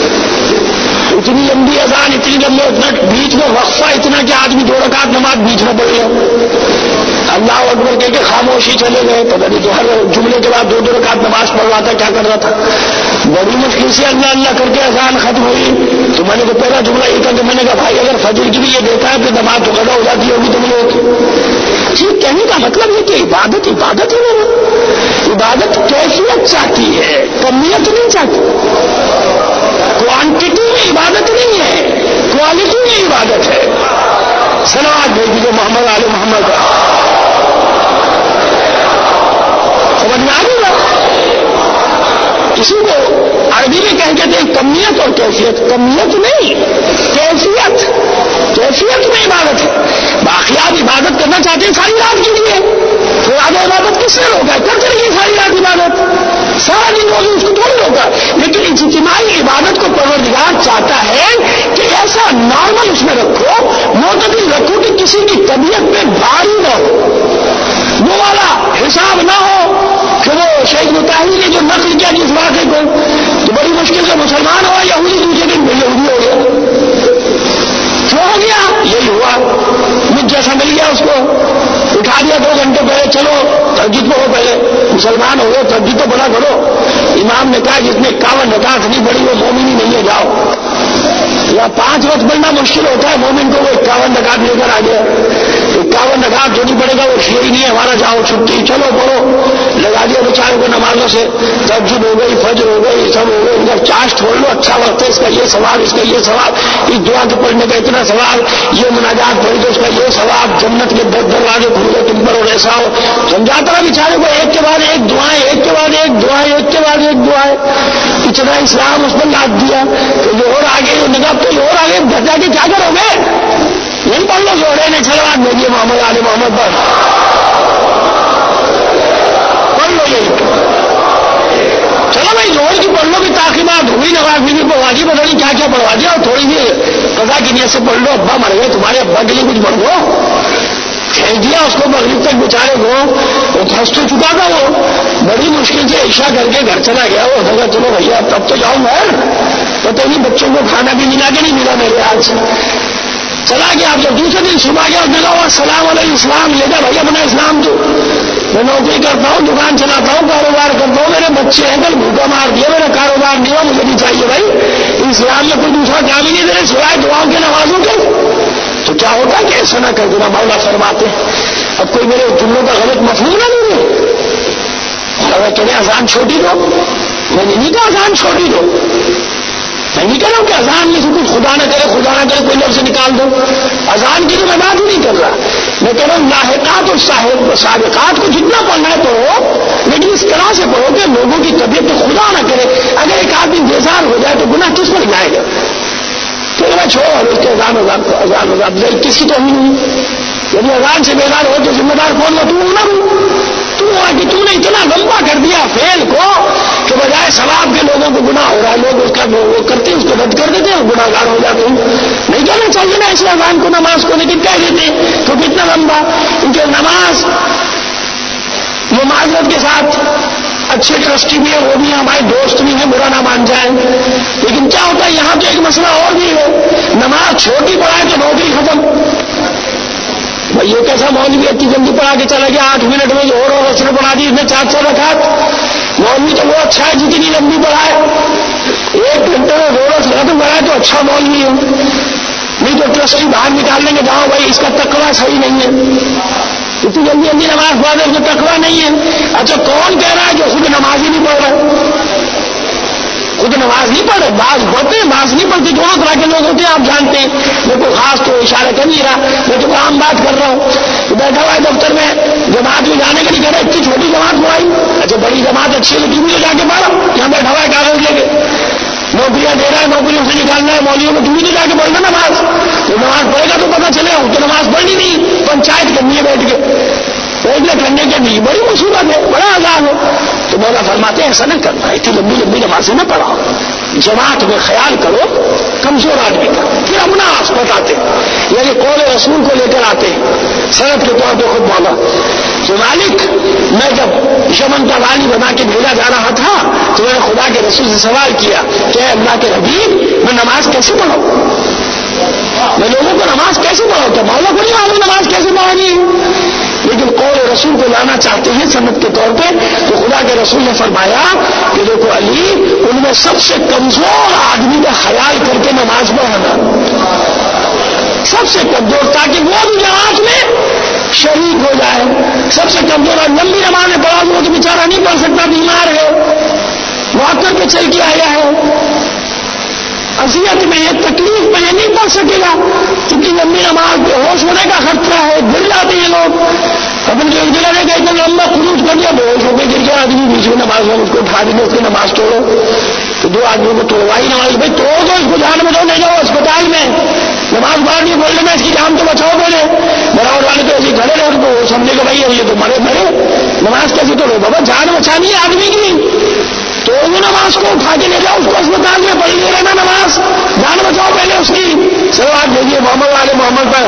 اتنی لمبی اذان، اتنی لمبی بیچ میں وقفہ اتنا کہ آدمی دو رکعت نماز بیچ میں پڑھ لو، اللہ اکبر کہہ کے خاموش خاموشی چلے گئے، پتہ نہیں تو ہر جملے کے بعد دو دو رکعت نماز پڑھ رہا تھا، کیا کر رہا تھا. بڑی مشکل سے اللہ اللہ کر کے اذان ختم ہوئی تو میں نے تو پہلا جملہ یہ تھا کہ میں نے کہا بھائی اگر فجر کی بھی یہ دیکھا ہے تو نماز تو قضا ہو جاتی ہوگی تم لوگ. جی کہنے کا مطلب ہے کہ عبادت عبادت ہی نہیں، عبادت کیفیت چاہتی ہے، کمیت نہیں چاہتی. کوانٹٹی میں عبادت نہیں ہے، کوالٹی میں عبادت ہے. صلوات بھیج دیجیے محمد علی محمد. سمجھ میں آ گئی بات؟ اسی کو عربی میں کہیں کہتے ہیں کمیت اور کیفیت. کمیت نہیں، کیفیت. کیفیت میں عبادت ہے. باقی آپ عبادت کرنا چاہتے ہیں ساری رات کے لیے، پھر آپ عبادت کس سے روکا ہے؟ کرتے رہیے ساری رات عبادت، سارا دن موضوع اس کو تھوڑی روکا. لیکن اجتماعی عبادت کو پروردگار چاہتا ہے کہ ایسا نارمل اس میں رکھو، معتدل رکھو کہ کسی کی طبیعت پہ بھاری نہ ہو، وہ والا حساب نہ ہو کہ وہ شیخ مطہری نے جو نقل کیا جس واقعے کو تو بڑی مشکل سے مسلمان ہوا، یہودی دوسرے دن میں یہودی ہو گیا. کیوں ہو گیا؟ یہی ہوا، مجھ جیسا مل گیا، اس کو اٹھا دیا دو گھنٹے پہلے، چلو تہجد پڑھو پہلے. مسلمان ہو گئے، تہجد تو پڑھا کرو. امام نے کہا جس نے اکاون رکعت نہیں پڑھی وہ مومن ہی نہیں ہے، جاؤ. یا پانچ وقت پڑھنا مشکل ہوتا ہے مومن کو، وہ اکاون رکعت لے کر آ گیا. اکاون رکعت جو نہیں پڑے گا وہ شیعہ ہی نہیں ہے ہمارا، جاؤ چھٹی، چلو پڑھو. لگا دیا بیچاروں کو نمازوں سے، تہجد ہو گئی، فجر ہو گئی، سب ہو گئی. جب چاش چھوڑ لو، اچھا وقت ہے، اس کا یہ ثواب، اس کا یہ ثواب، اس دعا کے پڑھنے کا اتنا ثواب، یہ مناجات پڑھی تو اس کا یہ ثواب، جنت کے دس دروازے کھلے تم پر اور ایسا ہو. سمجھاتا رہا بیچارے کو، ایک کے بعد ایک دعائیں، ایک کے بعد ایک دعائیں، ایک کے بعد ایک دعائیں. اتنا اسلام اس پر لاد دیا کہ جو اور آگے نگاہ تو اور آگے گھر جا کے کیا کرو گے؟ یہی پڑھ لو زورے نے چلوات بھیجیے محمد علی محمد پر پڑھ لو. یہی چلو بھائی زور کی پڑھ لو کہ تعقیبات ہوئی، نواز بھی پڑھوا دی، پتہ نہیں کیا کیا پڑھوا دیا، اور تھوڑی سی قضا کی نیت سے پڑھ لو. ابا مر گئے تمہارے، ابا کے لیے کچھ پڑھ دو. پھینک دیا اس کو مغرب تک بیچارے کو، وہ پھنس تو چکا تھا. وہ بڑی مشکل سے عشاء کر کے گھر چلا گیا. وہ کہا چلو بھیا اب تو جاؤں گا، پتہ نہیں بچوں کو کھانا بھی ملا کہ نہیں ملا میرے آج. چلا گیا. اب جب دوسرے دن صبح گیا اس نے کہا السلام علیہ اسلام لے جا بھائی اپنا اسلام. تو میں نوکری کرتا ہوں، دکان چلاتا ہوں، کاروبار کرتا ہوں، میرے بچے ہیں، کل بھوکا مار دیا، میرا کاروبار نہیں ہوا، مجھے نہیں چاہیے بھائی. اسلام میں کوئی دوسرا کام ہی نہیں دے رہے سوائے دعاؤں کے نمازوں کے. تو کیا ہوتا ہے کہ ایسا نہ کر دینا، مولا فرماتے اب کوئی میرے جملوں کا غلط مفہوم نہ لے. اگر تمہیں اذان چھوٹی دو، میں نے نہیں کہا اذان چھوٹی دو، میں نہیں کہہ رہا ہوں کہ اذان میں سے کچھ خدا نہ کرے خدا نہ کرے کوئی لفظ نکال دو. اذان کی تو میں بات ہی نہیں کر رہا. میں کہہ رہا ہوں لاحقات اور سابقات کو جتنا پڑھنا ہے پڑھو، لیکن اس طرح سے پڑھو کہ لوگوں کی طبیعت تو خدا نہ کرے اگر ایک آدمی بیزار ہو جائے تو گناہ کس پر جائے گا؟ تو میں چھوڑو اس کے اذان اذان اذان اذان کسی تو نہیں ہوئی. یعنی اذان سے بیزار ہو تو ذمہ دار کون ہو؟ تم نہ ہو. کہ تم نے اتنا لمبا کر دیا فیل کو کہ بجائے ثواب کے لوگوں کو گناہ ہو رہا ہے، لوگ اس کا وہ کرتے ہیں، اس کو رد کر دیتے ہیں اور گناہ گار ہو جاتے ہیں. نہیں کہنا چاہیے نا ایسے اذان کو، نماز کو، لیکن کہہ دیتے ہیں. تو کتنا لمبا ان کے نماز یہ معذرت کے ساتھ اچھے ٹرسٹی بھی ہیں، وہ بھی ہیں، ہمارے دوست بھی ہیں، برا نہ مان جائیں. لیکن کیا ہوتا ہے یہاں تو ایک مسئلہ اور بھی ہے، نماز چھوٹی پڑھائے تو نوکری ختم. بھائی یہ کیسا مولوی اتنی جلدی پڑھا کے چلا گیا، آٹھ منٹ میں اور اور اس نے پڑھا دی، اس نے چار چار رکعت. مولوی تو وہ اچھا ہے جتنی لمبی پڑھائے، ایک گھنٹے میں دو رکعت ختم کرائے تو اچھا مولوی ہے. نہیں تو ٹرسٹی باہر نکال لیں گے، جاؤ بھائی اس کا تقویٰ صحیح نہیں ہے، اتنی جلدی جلدی نماز پڑھا دے، اس کا تقویٰ نہیں ہے. اچھا کون کہہ رہا ہے جو خود نماز ہی نہیں پڑھ رہا؟ خود نماز نہیں پڑھ رہے، بعض پڑھتے ہیں، بعض نہیں پڑھتے. دونوں طرح کے لوگ ہوتے ہیں، آپ جانتے ہیں. میں کوئی خاص تو اشارہ کر نہیں رہا، میں تو عام بات کر رہا ہوں. تو بیٹھا ہوا ہے دفتر میں، جماعت میں جانے کے لیے کہہ رہے اتنی چھوٹی جماعت پڑھائی. اچھا بڑی جماعت اچھی ہے لیکن بھی تو جا کے پڑھا، یہاں بیٹھا ہوا ہے کاغذ لے کے، نوکریاں دے رہا ہے، نوکریوں سے نکالنا ہے مولویوں کو، تم بھی تو جا کے پڑھنا نماز. تو نماز پڑھے گا تو پتہ چلے گا. تو نماز پڑھنی نہیں، پنچایت کرنی ہے بیٹھ کے، فیصلے کرنے کے لیے بڑی مصیبت ہے، بڑا عذاب ہے. تو مولا فرماتے ہیں ایسا نہ کرنا، اتنی لمبی لمبی نمازیں نہ پڑھاؤ. جماعت میں خیال کرو کمزور آدمی کا، پھر اپنا بتاتے یعنی قول رسول کو لے کر آتے ہیں سند کے طور پہ. خود مولا کہ مالک میں جب یمن کا والی بنا کے بھیجا جا رہا تھا تو میں نے خدا کے رسول سے سوال کیا کہ اے اللہ کے حبیب میں نماز کیسے پڑھوں، میں لوگوں کو نماز کیسے پڑھاؤں؟ تو مولا کو نہیں معلوم نماز کیسے پڑھانی ہے، لیکن قول رسول کو لا بتانا چاہتے ہیں سنت کے طور پہ، تو خدا کے رسول نے فرمایا کہ دیکھو علی، ان میں سب سے کمزور آدمی کا خیال کر کے نماز پڑھانا، سب سے کمزور، تاکہ وہ بھی جماعت میں شریک ہو جائے. سب سے کمزور اور لمبی نمازیں پڑھا وہ تو بیچارہ نہیں پڑھ سکتا، بیمار ہے، واک کر کے چل کے آیا ہے، اذیت میں ہے، تکلیف میں ہے، نہیں پڑھ سکے گا، کیونکہ لمبی نماز پہ ہوش ہونے کا خطرہ ہے، گر جاتے ہیں لوگ. اپن جو ادھر رہے گا اتنا لمبا خروج کر دیا، بے ہوش ہو کے گر گیا آدمی بیچ میں نماز میں، اس کو اٹھا دیں اس کی نماز توڑو، تو دو آدمیوں کو توڑوائی نماز، بھائی توڑ دو اس کو، جان بچاؤ، لے جاؤ اسپتال میں، نماز باہر نہیں بولنے میں اس کی جان تو بچاؤ بولے. برابر والے تو ایسے کھڑے رہے تو سمجھے کہ بھائی یہ تو مرے مرے، نماز کیسے توڑو بابا، جان بچانی ہے آدمی کی، تو وہ نماز کو اٹھا کے لے جاؤ اس کو اسپتال میں، پڑھ لے رہنا نماز، جان بچاؤ پہلے اس کی. چلو آپ دیکھیے محمد والے محمد پر.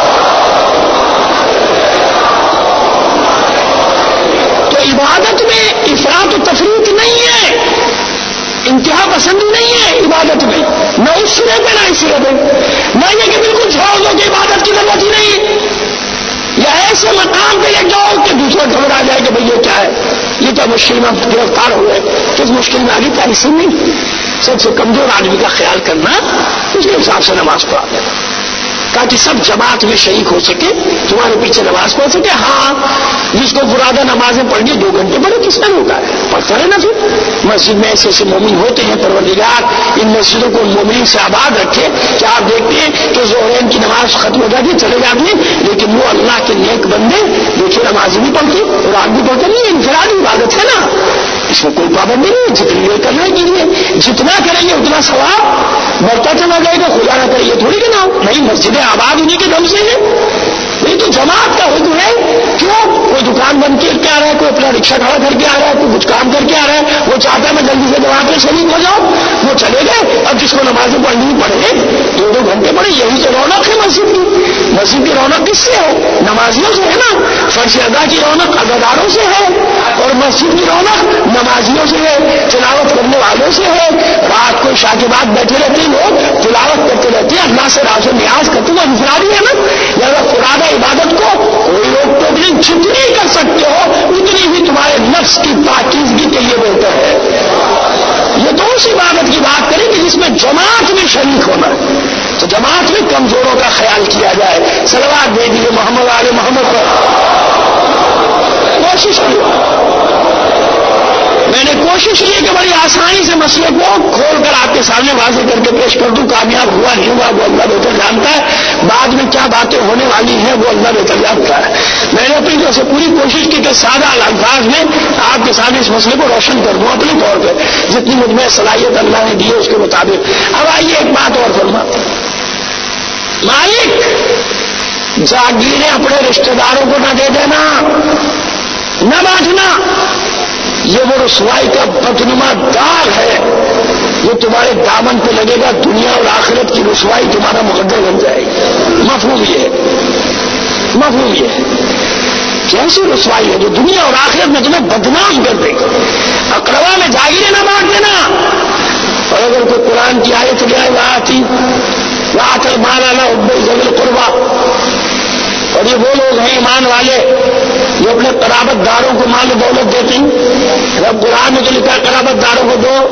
تو عبادت میں افراط و تفریط نہیں ہے، انتہا پسندی نہیں ہے عبادت میں، نہ اس سرے پہ نہ اس سرے پہ، نہ یہ کہ بالکل چھوڑ دو کہ عبادت کی ضرورت ہی نہیں، یا ایسے مقام پہ لے جاؤ کہ دوسرا گھبرا جائے کہ بھئی یہ کیا ہے، یہ تو مشکل میں گرفتار ہوئے، کس مشکل میں آگے کیا حصہ نہیں. سب سے کمزور آدمی کا خیال کرنا، اس کے حساب سے نماز پڑھا دینا تاکہ سب جماعت میں شریک ہو سکے، تمہارے پیچھے نماز پڑھ سکے. ہاں جس کو فرادہ نمازیں پڑھنی دو گھنٹے پڑھے، کس میں ہوتا ہے، پڑھتا رہے نا. پھر مسجد میں ایسے ایسے مومن ہوتے ہیں، پروردگار ان مسجدوں کو مومنین سے آباد رکھے کہ آپ دیکھتے ہیں کہ ظہرین کی نماز ختم ہو جاتی ہے، چلے جاتے ہیں، لیکن وہ اللہ کے نیک بندے دیکھیے نماز بھی پڑھتے رات بھی پڑھتے نہیں، انفرادی عبادت ہے نا، اس میں کوئی پابندی نہیں، جتنی دیر کرنا کیجیے، جتنا کریں گے اتنا ثواب بڑھتا چلا جائے گا. خدا نہ کرے یہ تھوڑی کہ نہ نہیں، مسجدیں آباد انہیں کے دم سے ہے، یہ تو جماعت کا حکم ہے. کیوں؟ کوئی دکان بند کے آ رہا ہے، کوئی اپنا رکشہ کھڑا کر کے آ رہا ہے، کوئی کچھ کام کر کے آ رہا ہے، وہ چاہتا ہے میں جلدی سے جماعت میں شریک ہو جاؤں، وہ چلے گئے. اب جس کو نمازیں پڑھنی پڑے دو دو گھنٹے پڑھے، یہی تو رونق ہے مسجد کی. مسجد کی رونق کس سے ہے؟ نمازیوں سے ہے نا. فرض ادا کی رونق اداداروں سے ہے، اور مسجد کی رونق نمازیوں سے ہے، تلاوت کرنے والوں سے ہے. رات کو عشاء کے بعد بیٹھے رہتے ہیں لوگ، تلاوت کرتے رہتے ہیں، اللہ سے راز و نیاز کرتے ہیں، وہ انفرادی ہے نا. لہذا فرادہ عبادت کو کوئی روک ٹوک نہیں، جتنی کر سکتے ہو اتنی بھی تمہارے نفس کی پاکیزگی کے لیے بہتر ہے. یہ تو اس عبادت کی بات کریں کہ جس میں جماعت میں شریک ہونا ہے، تو جماعت میں کمزوروں کا خیال کیا جائے. صلوات دے دیجیے محمد آل محمد پر. کوشش کی، میں نے کوشش کی کہ بڑی آسانی سے مسئلے کو کھول کر آپ کے سامنے واضح کر کے پیش کر دوں. کامیاب ہوا نہیں ہوا وہ اللہ بہتر جانتا ہے، بعد میں کیا باتیں ہونے والی ہیں وہ اللہ بہتر جانتا ہے. میں نے اپنی طرف سے پوری کوشش کی کہ سادہ الفاظ میں آپ کے سامنے اس مسئلے کو روشن کر دوں اپنے طور پہ، جتنی مجھ میں صلاحیت اللہ نے دی ہے اس کے مطابق. اب آئیے ایک بات اور فرما، مالک جاگیریں اپنے رشتہ داروں کو نہ دے دینا، نہ بانٹنا، یہ وہ رسوائی کا بدنما داغ ہے، یہ تمہارے دامن پہ لگے گا، دنیا اور آخرت کی رسوائی تمہارا مقدر بن جائے گی. مفہوم یہ ہے، مفہوم یہ ہے کہ ایسی رسوائی ہے جو دنیا اور آخرت میں تمہیں بدنام کر دے گی. اقربا میں جاگیریں نہ بانٹ دینا. اور اگر کوئی قرآن کی آیت لے آئے وہاں تھی وہاں مالا نہ ذوی القربا، اور یہ وہ لوگ ہیں ایمان والے جو اپنے قرابت داروں کو مال و دولت دیتے ہیں. رب قرآن میں تو لکھا قرابت داروں کو دو،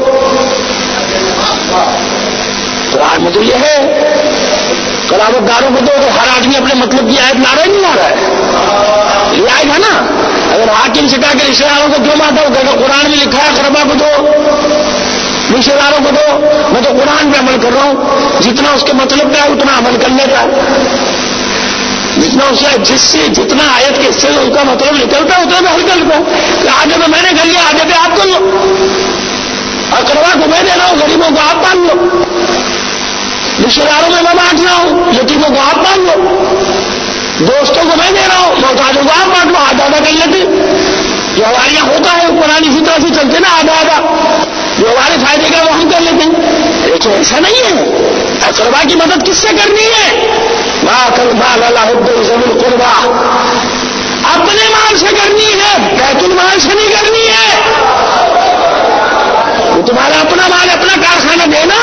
قرآن میں تو یہ ہے قرابت داروں کو دو. تو ہر آدمی اپنے مطلب کی آیت لا رہا ہے نہیں لا رہا ہے؟ یہ آیت ہے نا. اگر حاکم سے کہا کہ رشتے داروں کو کیوں مارتا ہوں، کہ قرآن میں لکھا ہے قربا کو دو، رشتے داروں کو دو. میں تو قرآن پہ عمل کر رہا ہوں، جتنا اس کے مطلب کا ہے اتنا عمل کر لیتا ہے، جتنا اس سے جس سے جتنا آیت کے حصے سے اس کا مطلب نکلتا ہے اتنا میں حل کر لیتا ہوں. آگے میں میں نے کر لیا، آگے پہ آپ کر لو. اقربا کو میں دے رہا ہوں، غریبوں کو آپ مان لو، رشتے داروں میں میں بانٹ رہا ہوں، یتیموں کو آپ مان لو، دوستوں کو میں دے رہا ہوں، محتاجوں کو آپ بانٹ لو. آدھا آدھا کر لیتے، جو ہمارے یہاں ہوتا ہے قرآن اسی طرح سے چلتے نا، آدھا آدھا جو ہمارے فائدے کا وہ ہم کر لیتے ہیں. لیکن ایسا نہیں ہے. اقربا کی مدد کس سے کرنی ہے؟ ذوی القربا، اپنے مال سے کرنی ہے، بیت المال سے نہیں کرنی ہے. وہ تمہارا اپنا مال اپنا کارخانہ دینا،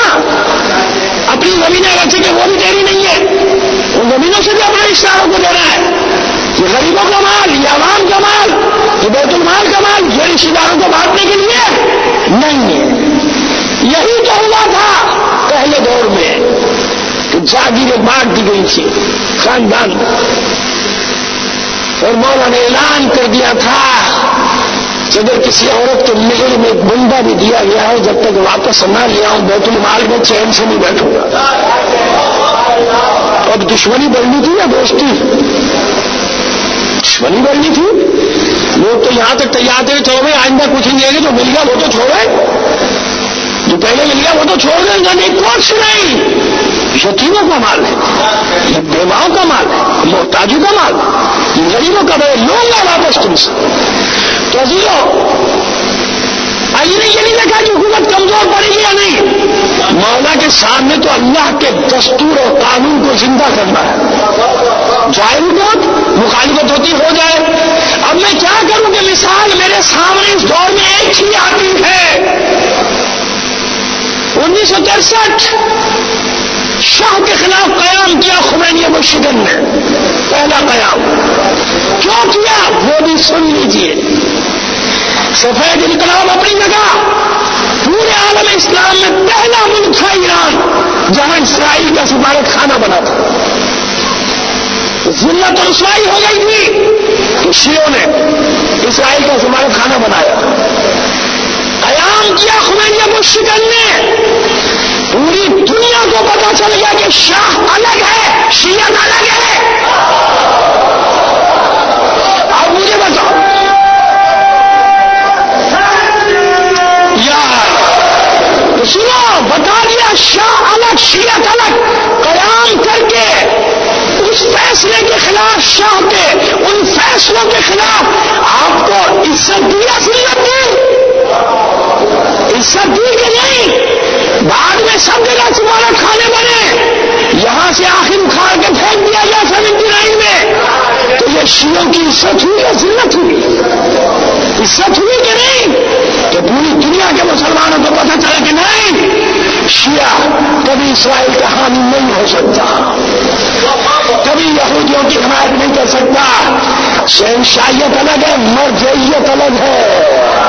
اپنی زمینیں رکھ کے وہ بھی تیری نہیں ہے، ان زمینوں سے بھی اپنے رشتہ داروں کو دینا ہے. یہ غریبوں کا مال، یہ عوام کا مال، یہ بیت المال کا مال، یہ رشتے داروں کو بانٹنے کے لیے نہیں ہے۔ یہی تو ہوا تھا پہلے دور میں کہ جاگیریں بانٹ دی گئی تھی خاندان، اور مولا نے اعلان کر دیا تھا کہ اگر کسی عورت کے مہر میں ایک بندہ بھی دیا گیا ہے، جب تک واپس نہ لے آؤں بیت المال میں چین سے نہیں بیٹھوں گا۔ اب دشمنی بڑھنی تھی یا دوستی؟ دشمنی بڑھنی تھی۔ لوگ تو یہاں تک تیار تھے چھوڑ گئے، آئندہ کچھ نہیں دے گے، جو مل گیا وہ تو چھوڑے، جو پہلے مل گیا وہ تو چھوڑ دیں گے، نہیں کچھ نہیں۔ یتیموں کا مال ہے، یہ بیواؤں کا مال ہے، محتاجوں کا مال ہے، یہ غریبوں کا مال، لوں گا واپس تم سے۔ تو آئیے یہ نہیں دیکھا کہ حکومت کمزور پڑے گی یا نہیں، مولا کے سامنے تو اللہ کے دستور اور قانون کو زندہ کرنا ہے۔ جائے حکومت مخالفت ہوتی ہو جائے، اب میں کیا کروں کہ مثال میرے سامنے اس دور میں ایک ہی آتی ہے۔ انیس سو ترسٹھ شاہ کے خلاف قیام کیا خمینی مشکل نے، پہلا قیام کیوں کیا وہ بھی سن لیجیے۔ سفید انقلاب اپنی جگہ، پورے عالم اسلام میں پہلا ملک تھا ایران جہاں اسرائیل کا سفارت خانہ بنا تھا۔ ذلت اور رسوائی ہو گئی تھی تو شیعوں نے اسرائیل کا سفارت خانہ بنایا، قیام کیا خمینی مشکل نے۔ پوری دنیا کو پتا چل گیا کہ شاہ الگ ہے، شیعت الگ ہے۔ اب مجھے بتاؤ تو سنو، بتا دیا شاہ الگ شیعت الگ، قیام کر کے اس فیصلے کے خلاف، شاہ کے ان فیصلوں کے خلاف آپ کو عزت دیا، ذلت دی، عزت دی کہ نہیں؟ بعد میں سب جگہ سفارت خانے بنے، یہاں سے آخر اکھاڑ کے پھینک دیا گیا سیونٹی نائن میں، تو یہ شیعوں کی عزت ہوئی یا ذلت ہوئی؟ عزت ہوئی کہ نہیں؟ تو پوری دنیا کے مسلمانوں کو پتہ چلا کہ نہیں، شیعہ کبھی اسرائیل کا حامی نہیں ہو سکتا، کبھی یہودیوں کی حمایت نہیں کر سکتا۔ شہنشاہیت الگ ہے، مرجعیت الگ ہے۔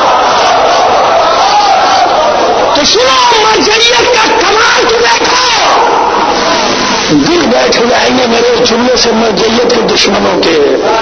تو سنو، مرجعیت کا کمال تو دیکھو، دل بیٹھ جائیں گے میرے جملے سے مرجعیت کے دشمنوں کے،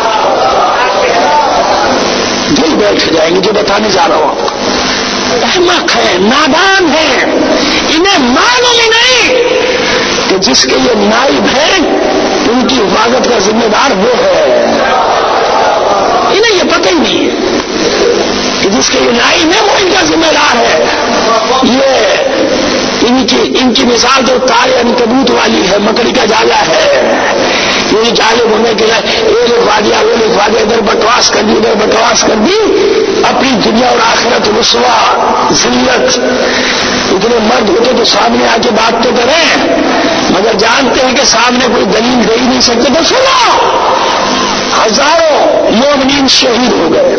دل بیٹھ جائیں گے جو بتانے جا رہا ہوں۔ احمق ہے، نادان ہے، انہیں معلوم ہی نہیں کہ جس کے یہ نائب ہیں ان کی حفاظت کا ذمہ دار وہ ہے، انہیں یہ پتہ ہی نہیں ہے کہ جس کے یہ نائب ہے وہ ان کا ذمہ دار ہے۔ یہ ان کی ان کی مثال تو تارے عنکبوت والی ہے، مکڑی کا جالا ہے، یہ جالے ہونے کے لیے یہ لکھوا دیا وہ لکھوا دیا، ادھر بکواس کر دی ادھر بکواس کر دی، اپنی دنیا اور آخرت رسوا ذلت۔ اتنے مرد ہوتے تو سامنے آ کے بات تو کریں، مگر جانتے ہیں کہ سامنے کوئی دلیل دے ہی نہیں سکتے۔ تو سنو، ہزاروں مومنین شہید ہو گئے،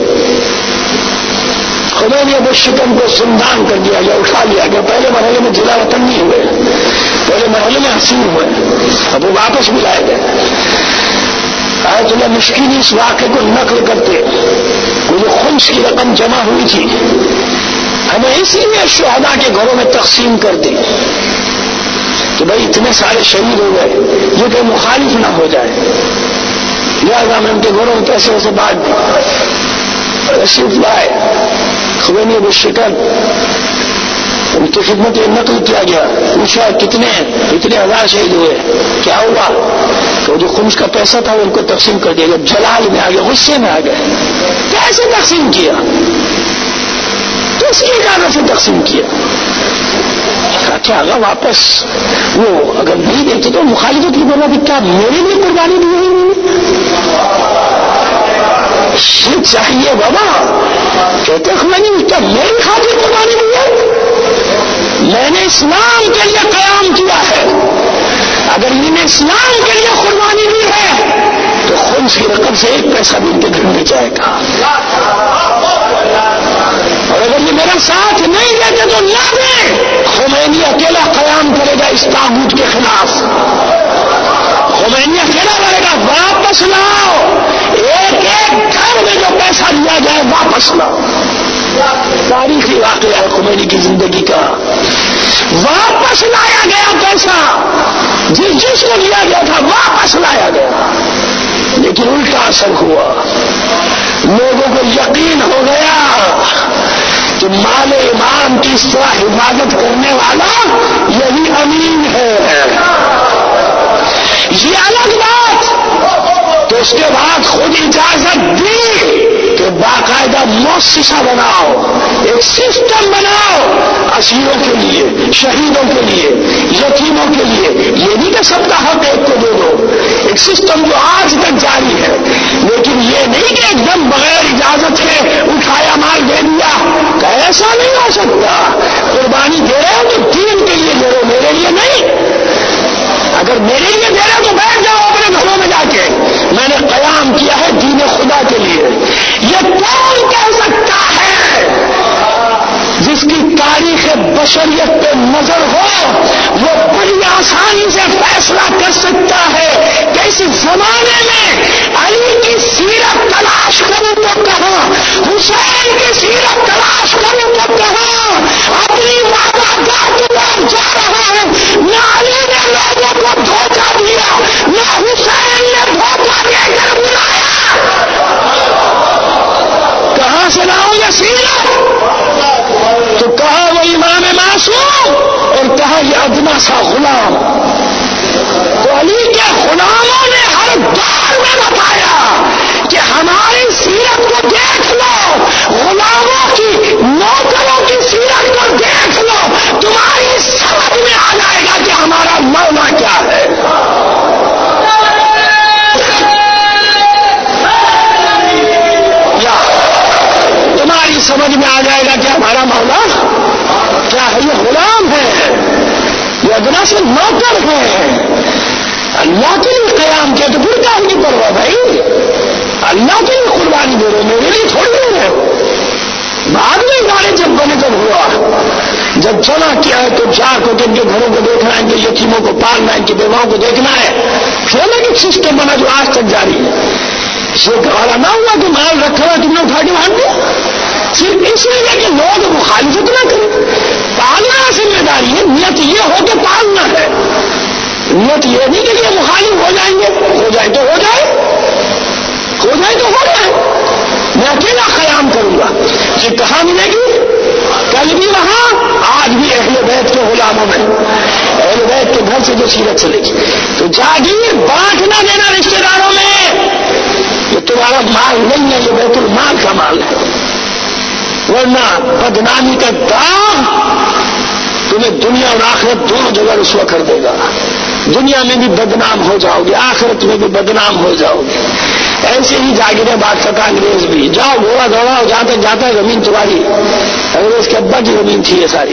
خمینی مشکن کو زندان کر دیا گیا، اٹھا لیا گیا۔ پہلے مرحلے میں جلا وطن نہیں ہوئے، پہلے مرحلے میں حسین ہوئے، اب وہ واپس بھی لائے گئے۔ آیت اللہ مشکل اس واقعے کو نقل کرتے، وہ جو خمس کی رقم جمع ہوئی تھی ہمیں اس لیے شہداء کے گھروں میں تقسیم کر دی کہ بھائی اتنے سارے شہید ہو گئے، یہ کوئی مخالف نہ ہو جائے، لہٰذا ہم ان کے گھروں میں پیسے ویسے بانٹ دی۔ رشید لائے خمینی ابو شکن، ان کی خدمت میں نقل کیا گیا، پوچھا کتنے اتنے ہزار شہید ہوئے، کیا ہوا؟ تو جو خمس کا پیسہ تھا ان کو تقسیم کر دیا گیا۔ جلال میں آ گئے، غصے میں آ گئے، کیسے تقسیم کیا؟ کس کی اجازت سے تقسیم کیا؟ کیا اگر واپس وہ اگر نہیں دیتے تو مخالفت کی بنا کیا میرے لیے قربانی دی ہوئی؟ یہ چاہیے بابا، کہتے خمینی کیا میری خاطر قربانی دی ہے؟ میں نے اسلام کے لیے قیام کیا ہے، اگر انہیں اسلام کے لیے قربانی دی ہے تو خمس کی رقم سے ایک پیسہ بھی ان کے گھر میں جائے گا، اور اگر یہ میرا ساتھ نہیں دیتے تو نہ دیں، خمینی اکیلا قیام کرے گا اس طاغوت کے خلاف، خمینی اکیلا کرے گا۔ واپس لاؤ، پیسہ لیا جائے واپس لاؤ. تاریخی واقعہ ہے خمینی کی زندگی کا. واپس لایا گیا پیسہ, جس جس کو لیا گیا تھا واپس لایا گیا, لیکن الٹا اثر ہوا. لوگوں کو یقین ہو گیا کہ مال امام کی اس طرح حفاظت کرنے والا یہی امین ہے. یہ الگ بات. تو اس کے بعد خود اجازت دی کہ باقاعدہ مؤسسہ بناؤ, ایک سسٹم بناؤ اسیروں کے لیے, شہیدوں کے لیے, یتیموں کے لیے. یہ نہیں کہ سب کا حق ایک کو دے دو, ایک سسٹم جو آج تک جاری ہے. لیکن یہ نہیں کہ ایک دم بغیر اجازت کے اٹھایا مال دے دیا, کہ ایسا نہیں ہو سکتا. قربانی دے رہے ہو تو دین کے لیے دے رہے ہو, میرے لیے نہیں. اگر میرے لیے دے رہے ہو تو بیٹھ جاؤ اپنے گھروں میں جا کے. میں نے قیام کیا ہے دین خدا کے لیے. یہ کون کہہ سکتا ہے جس کی تاریخ بشریت پہ نظر ہو وہ بڑی آسانی سے فیصلہ کر سکتا ہے کہ اس زمانے میں علی کی سیرت تلاش کروں تو کہاں, حسین کی سیرت تلاش کروں تو کہاں. اپنی ماتا گاہ کی طرف جا رہا ہے. نہ علی نے لوگوں کو دھوکہ دیا, نہ حسین نے دھوکہ دے کر بلایا. کہاں سے لاؤ یہ سیرت؟ تو کہا وہ امام معصوم اور کہا یہ ادنا سا غلام. تو علی کے غلاموں نے ہر دور میں بتایا کہ ہماری سیرت کو دیکھ لو, غلاموں کی نوکروں کی سیرت کو دیکھ لو, تمہاری سمجھ میں آ جائے گا کہ ہمارا مولا کیا ہے. تمہاری سمجھ میں آ جائے گا کہ ہمارا مولا کیا ہے. یہ غلام ہے, یہ ادنا سے نوکر ہے. اللہ کے لیے قیام کیا تو پھر کیا نہیں پرواہ بھائی. اللہ کے لیے قربانی دے رہے, میرے لیے تھوڑی دے رہے ہو. بعد میں ادارے جب بنے جب ہوا, جب چلا کیا ہے تو چار کو ان کے گھروں کو دیکھنا ہے, ان کے یتیموں کو پالنا ہے, ان کی بیواؤں کو دیکھنا ہے. پھر ایک سسٹم بنا جو آج تک جاری ہے. یہ گوارا نہ ہوا کہ مال رکھا ہوا تم نے اٹھا کے مار دیا صرف اس لیے کہ لوگ مخالفت نہ کریں. پالنا ذمہ داری ہے, نیت یہ ہو کہ پالنا ہے. نیت یہ نہیں کہ یہ مخالف ہو جائیں گے, ہو جائے تو ہو جائے, ہو جائے تو ہو جائے. میں اکیلا قیام کروں گا. یہ کہاں ملے گی؟ کل بھی وہاں, آج بھی اہل بیت کے غلاموں میں, اہل بیت کے گھر سے جو سیرت چلے گی. تو جاگیر بانٹ نہ دینا رشتے داروں میں. یہ تمہارا مال نہیں ہے, یہ بیت المال کا مال ہے. ورنہ بدنامی کا داغ تمہیں دنیا اور آخرت دونوں جگہ رسوا کر دے گا. دنیا میں بھی بدنام ہو جاؤ گے, آخرت میں بھی بدنام ہو جاؤ گے. ایسے ہی جاگیریں بات کرتا انگریز بھی. جاؤ گھوڑا دوڑاؤ, جہاں تک جاتا ہے زمین تمہاری. انگریز کے ابا کی زمین تھی یہ ساری.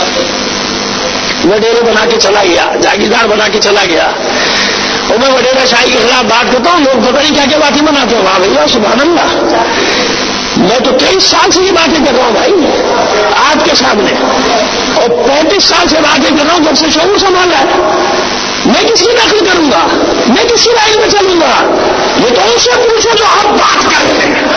وڈیرے بنا کے چلا گیا, جاگیردار بنا کے چلا گیا. اور میں وڈیرا شاہی کے خلاف بات کرتا ہوں, لوگ پتہ نہیں کیا کیا باتیں مناتے ہیں. واہ بھیا سبحان اللہ. میں تو تیئیس سال سے یہ باتیں کر رہا ہوں بھائی آپ کے سامنے, اور پینتیس سال سے باتیں کر رہا ہوں جب سے شعور سنبھالا ہے. میں کس کی نقل کروں گا, میں کس کی لائن میں چلوں گا؟ یہ تو ان سے پوچھو جو آپ بات کرتے ہیں,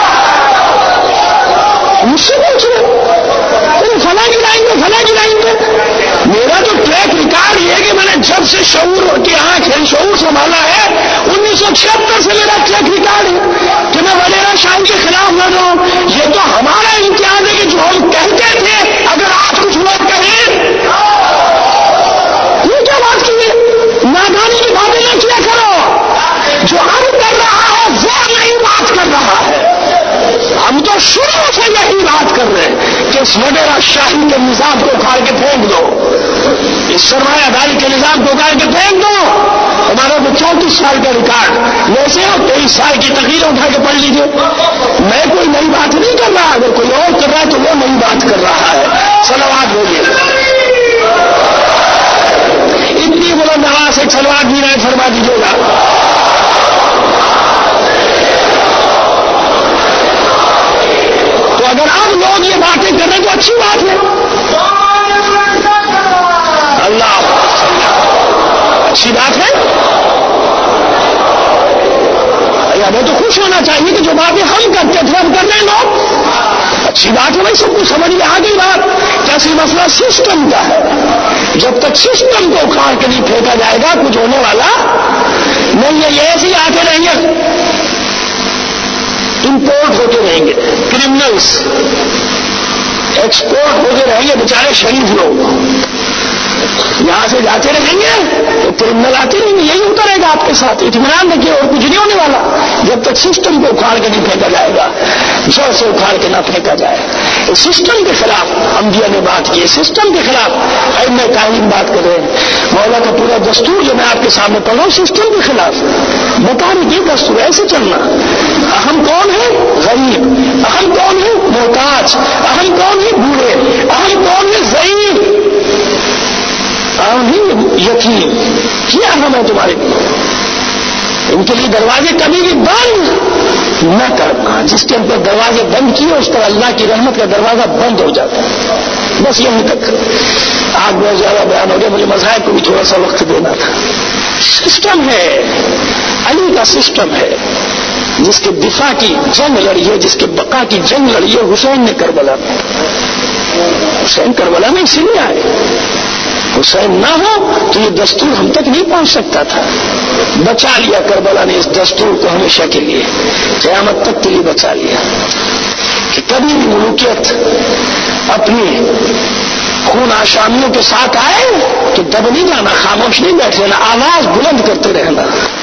مجھ سے پوچھو فلاں کی لائن میں, فلاں کی لائن میں. میرا تو ٹریک ریکارڈ یہ کہ میں نے جب سے شعور کی آنکھ ہے, شعور سنبھالا ہے, انیس سو چھہتر سے میرا ٹریک ریکارڈ ہے کہ میں وڈیرا شاہی کے خلاف لڑ رہا ہوں. یہ تو ہمارا امتیاز ہے کہ جو ہم کہتے تھے اگر آپ کچھ لوگ کہیں, یہ کیا بات کی ہے؟ نادانی کی باتیں نہ کیا کرو. جو ہم کر رہا ہے وہ نہیں بات کر رہا ہے. ہم تو شروع سے یہی بات کر رہے ہیں کہ اس وڈیرا شاہی کے نظام کو اکھاڑ کے پھینک دو, اس سرمایہ داری کے نظام کو اکھاڑ کے پھینک دو. ہمارا تو چونتیس سال کا ریکارڈ, ویسے ہو تیئیس سال کی تقریر اٹھا کے پڑھ لیجیے. میں کوئی نئی بات نہیں کر رہا, اگر کوئی اور کر رہا ہے تو وہ نئی بات کر رہا ہے. صلوات بولیے. اتنی بلند آواز سے صلوات بھی نہیں فرما دیجیے گا. تو اگر اب لوگ یہ باتیں کر رہے ہیں تو اچھی بات ہے. اللہ اچھی بات ہے. بھائی ہمیں تو خوش ہونا چاہیے کہ جو باتیں ہم کرتے تھے ہم کر رہے ہیں لوگ، اچھی بات ہے بھائی، سب کو سمجھ میں آ گئی بات، کیسی مسئلہ سسٹم کا ہے، جب تک سسٹم کو اکھاڑ کے نہیں پھینکا جائے گا کچھ ہونے والا نہیں ہے، یہ ایسے ہی آتے رہیں گے، امپورٹ ہوتے رہیں گے کرمنلس، ایکسپورٹ ہوتے رہیں گے بیچارے شریف لوگ، یہاں سے جاتے رہیں گے تو کرمنل آتے رہیں گے، یہی ہوتا رہے گا آپ کے ساتھ، اطمینان رکھیے اور کچھ نہیں ہونے والا، جب تک سسٹم کو اکھاڑ کے نہیں پھینکا جائے گا، جڑ سے اکھاڑ کے نہ پھینکا جائے۔ اس سسٹم کے خلاف انبیاء نے بات کی، سسٹم کے خلاف ائمہ قائم بات کر رہے ہیں، مولا کا پورا دستور جو میں آپ کے سامنے پڑھ رہا ہوں سسٹم کے خلاف بتا رہی، یہ دستور ایسے چلنا، اہم کون ہے؟ غریب، اہم کون ہے؟ محتاج، اہم کون ہے؟ بوڑھے، اہم کون ہے؟ ضعیف، نہیں یتیم، کیا اہم ہے تمہارے لیے، ان کے لیے دروازے کبھی بھی بند نہ کرنا، جس کے اوپر دروازے بند کیے اس پر اللہ کی رحمت کا دروازہ بند ہو جاتا ہے، بس یہیں تک۔ آج بہت زیادہ بیان ہو گیا، مجھے مذاہب کو بھی تھوڑا سا وقت دینا تھا۔ سسٹم ہے، علی کا سسٹم ہے، جس کے دفاع کی جنگ لڑی ہے، جس کے بقا کی جنگ لڑی ہے حسین نے کربلا میں، حسین کربلا میں اسی لیے آئے، حسین نہ ہو تو یہ دستور ہم تک نہیں پہنچ سکتا تھا، بچا لیا کربلا نے اس دستور کو ہمیشہ کے لیے، قیامت تک کے لیے بچا لیا، کہ کبھی بھی ملوکیت اپنی خون آشامیوں کے ساتھ آئے تو دب نہیں جانا، خاموش نہیں بیٹھ رہنا، آواز بلند کرتے رہنا،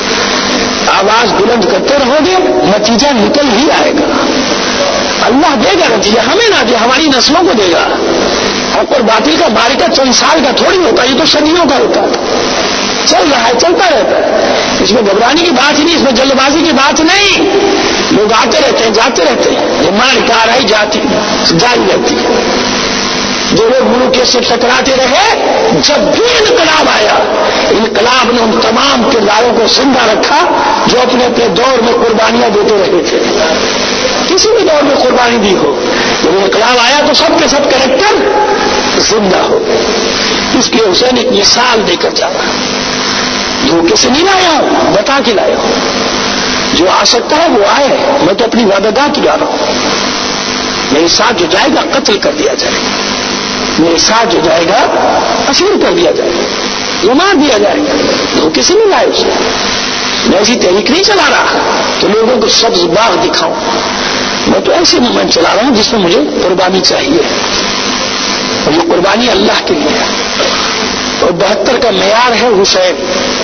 آواز بلند کرتے رہو گے نتیجہ نکل ہی آئے گا، اللہ دے گا نتیجہ، ہمیں نہ دے، ہماری نسلوں کو دے گا۔ حق اور باطل کا معرکہ چند سال کا تھوڑی ہوتا، یہ تو صدیوں کا ہوتا ہے، چل رہا ہے، چلتا رہتا ہے، اس میں گھبرانے کی بات ہی نہیں، اس میں جلد بازی کی بات نہیں، لوگ آتے رہتے ہیں جاتے رہتے ہیں، یہ معرکہ آ رہی جاتی جاری رہتی ہے، جو لوگ ملوکیت سے ٹکراتے رہے، جب بھی انقلاب آیا انقلاب نے ان تمام کرداروں کو زندہ رکھا جو اپنے اپنے دور میں قربانیاں دیتے رہے تھے، کسی بھی دور میں قربانی دی ہو، جب انقلاب آیا تو سب کے سب کریکٹر زندہ ہو۔ اس کے حسین ایک مثال دے کر جا رہا، دھوکے سے نہیں لایا ہوں، بتا کے لایا ہوں، جو آ سکتا ہے وہ آئے، میں تو اپنی وعدہ کی جا رہا ہوں، میرے ساتھ جو جائے گا قتل کر دیا جائے گا، میرے ساتھ جو جائے گا اسیر کر دیا جائے گا، مار دیا جائے گا، دھوکے سے نہیں لائے اسے، میں ایسی تحریک نہیں چلا رہا تو لوگوں کو سبز باغ دکھاؤں، میں تو ایسی موومنٹ چلا رہا ہوں جس میں مجھے قربانی چاہیے، اور یہ قربانی اللہ کے لیے ہے، اور بہتر کا معیار ہے حسین،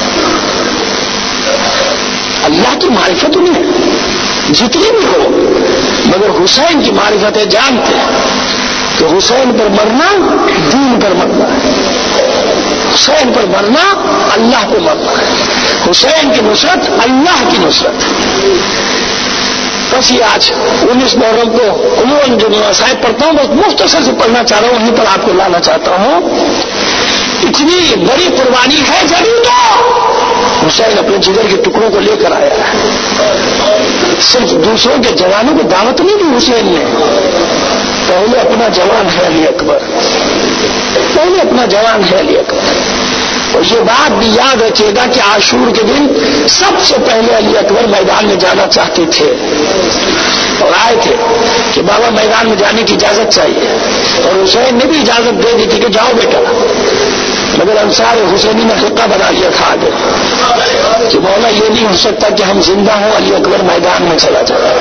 اللہ کی معرفت انہیں جتنی بھی ہو مگر حسین کی معرفت ہے، جانتے تو حسین پر مرنا دین پر مرنا ہے، حسین پر مرنا اللہ پر مرنا ہے، حسین کی نصرت اللہ کی نصرت ہے۔ بس یہ آج انیس محرم کو عموماً جو مسائل پڑھتا ہوں بس مختصر سے پڑھنا چاہ رہا ہوں، وہیں پر آپ کو لانا چاہتا ہوں، اتنی بڑی قربانی ہے جبھی تو حسین اپنے جگر کے ٹکڑوں کو لے کر آیا ہے، صرف دوسروں کے جوانوں کو دعوت نہیں دی حسین نے، پہلے اپنا جوان ہے علی اکبر، پہلے اپنا جوان ہے علی اکبر، اور یہ بات بھی یاد رکھیے گا کہ عاشور کے دن سب سے پہلے علی اکبر میدان میں جانا چاہتے تھے اور آئے تھے کہ بابا میدان میں جانے کی اجازت چاہیے، اور حسین نے بھی اجازت دے دی تھی کہ جاؤ بیٹا، مگر انصار حسینی نے خطہ بنا لیا تھا آگے کہ مولا یہ نہیں ہو سکتا کہ ہم زندہ ہوں علی اکبر میدان میں چلا جائے،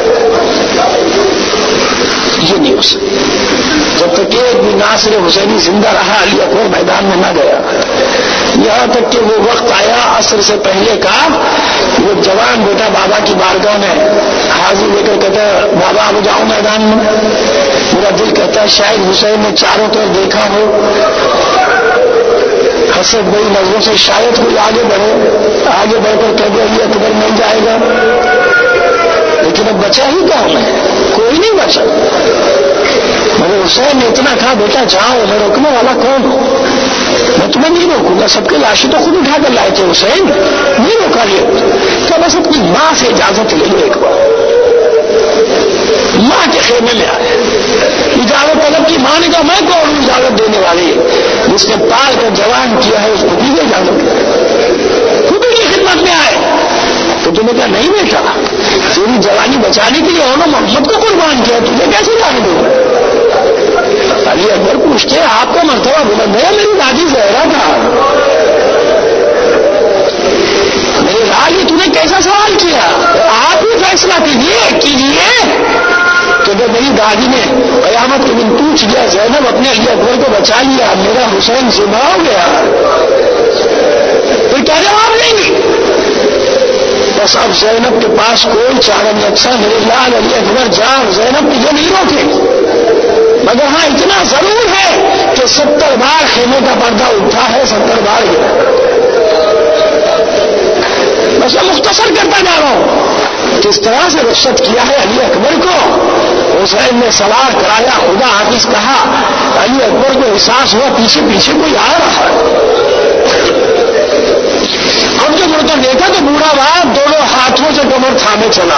یہ نہیں ہو سکتا، جب تک ایک بھی ناصر حسینی زندہ رہا علی اکبر میدان میں نہ گیا، یہاں تک کہ وہ وقت آیا عصر سے پہلے کا، وہ جوان بیٹا بابا کی بارگاہ میں حاضر لے کر کہتا ہے بابا اب جاؤ میدان میں، میرا دل کہتا ہے شاید حسین نے چاروں طرف دیکھا ہو، حسد بڑی نظروں سے شاید کوئی آگے بڑھے، آگے بڑھ کر کہہ دے علی اکبر مل جائے گا، لیکن اب بچا ہی کیا میں، کوئی نہیں بچا، مگر حسین نے اتنا کہا بیٹا جاؤ، میں روکنے والا کون ہوں، میں تمہیں نہیں روکوں گا، سب کے لاشیں تو خود اٹھا کر لائے تھے حسین، نہیں روکا لیا، کیا بس اپنی ماں سے اجازت لے لو ایک بار، ماں کے خیمے میں آئے، اجازت طلب کی، ماں نے کہا میں کون ہوں اجازت دینے والی، جس نے پال کر جوان کیا ہے اس کو بھی اجازت، خود کی خدمت میں آئے تو تمہیں کہا نہیں بیٹا جوانی بچانے کے لیے انہوں نے محمد کو قربان کیا، تجھے کیسے جانے دوں؟ علی اکبر پوچھتے آپ کا مرتبہ بلند ہے، میری دادی زہرا تھا، میرے لال یہ تمہیں کیسا سوال کیا؟ آپ ہی فیصلہ کیجیے کیجیے کہ جب میری دادی نے قیامت کے دن پوچھ لیا زینب اپنے علی اکبر کو بچا لیا، میرا حسین ذبح ہو گیا، پھر کیا جواب دیں گی؟ بس اب زینب کے پاس کوئی چارہ نہیں، اچھا میرے لال علی اکبر جان زینب تجھے نہیں روکے، مگر ہاں اتنا ضرور ہے کہ ستر بار خیمے کا پردہ اٹھا ہے، ستر بار گیا۔ بس میں مختصر کرتا جا رہا ہوں کس طرح سے رخصت کیا ہے علی اکبر کو، حسین نے سوار کرایا، خدا حافظ کہا، علی اکبر کو احساس ہوا پیچھے پیچھے کوئی آ رہا ہے، اب جو مڑ کر دیکھا تو بوڑھا باپ دونوں ہاتھوں سے کمر تھامے چلا،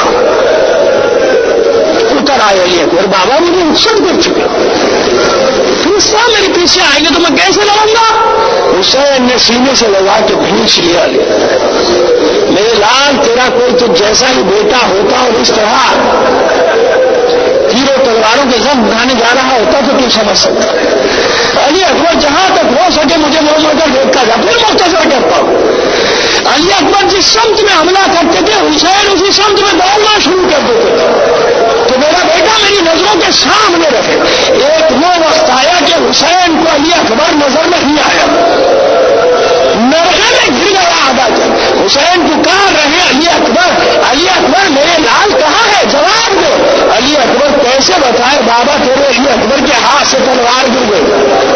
اتر آئے علی اکبر، بابا مجھے رخصت کر چکے، پھر اس طرح میرے پیچھے آئیں گے تو میں کیسے لڑوں گا؟ حسین نے سینے سے لگا کے کھینچ لیا، میرے لال تیرا کوئی تو جیسا ہی بیٹا ہوتا اور اس طرح تیروں تلواروں کے زخم بنانے جا رہا ہوتا تو تو سمجھ سکتا۔ علی اکبر جہاں تک ہو سکے مجھے مڑ مڑ کر دیکھتا جا، پھر مختصر کرتا ہوں، علی اکبر جس سمت میں حملہ کرتے تھے حسین اسی سمت میں دوڑنا شروع کر دیتے تھے تو میرا بیٹا میری نظروں کے سامنے رہے۔ ایک وہ وقت آیا کہ حسین کو علی اکبر نظر نہیں آیا، نرغے میں گر گیا آدھا جن، حسین پکار رہے علی اکبر علی اکبر میرے لال کہاں ہے، جواب دو۔ علی اکبر کیسے بتائے بابا تیرے علی اکبر کے ہاتھ سے تلوار گر گئی،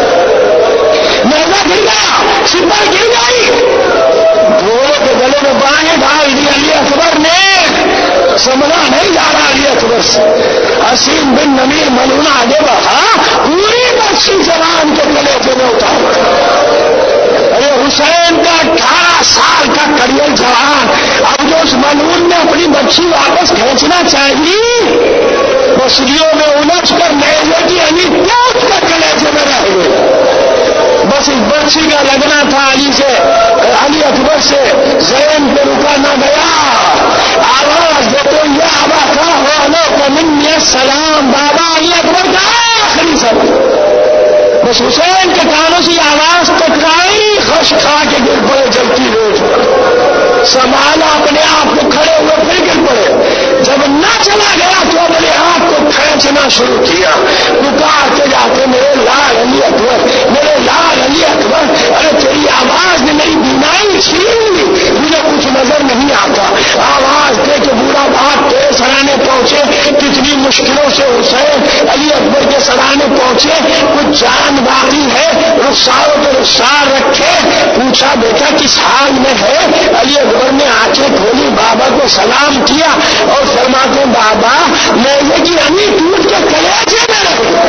نرغہ گر گیا، سپر گر گئی، گھوڑے کے گلے میں باہیں ڈال دی علی اکبر نے، سمجھا نہیں جا رہا علی اکبر سے، حسین بن نمیر ملونا آگے بڑھا، پوری بخشی زبان کے گلے سے میں اٹھاؤں۔ ارے حسین کا اٹھارہ سال کا کڑیل جوان اب جو اس ملعون نے اپنی بچی واپس کھینچنا چاہیے، بسریوں میں الجھ کر نیزے کی علی پوچھ کر کلیجے میں رہ گئے، بس اس بچی کا لگنا تھا علی سے، علی اکبر سے زین پہ رکا نہ گیا، آواز دیتے یا ابا کا ہو منی السلام، بابا علی اکبر کا آخری سب، بس حسین کے کانوں سے آواز ٹکرائی، خش کھا کے گر پڑے جلتی روز پر، سنبھالا اپنے آپ کو کھڑے ہوئے پھر گر پڑے، جب نہ چلا گیا تو اپنے آپ کو کھینچنا شروع کیا، پکار کے جاتے میرے لال علی اکبر میرے لال علی اکبر، ارے تیری آواز نے میری بینائی چھین لی، مجھے کچھ نظر نہیں آتا، آواز دے کے بوڑھا باپ تیرے سرانے پہنچے، کتنی مشکلوں سے حسین علی اکبر کے سرانے پہنچے، کچھ جان باقی ہے، رخساروں پہ رخسار رکھے، پوچھا بیٹا کس حال میں ہے، علی اکبر نے آنکھیں کھولی، بابا کو سلام کیا اور فرماتے بابا نیزے کی علی ٹوٹ کے کلیجے میں رہ گئی،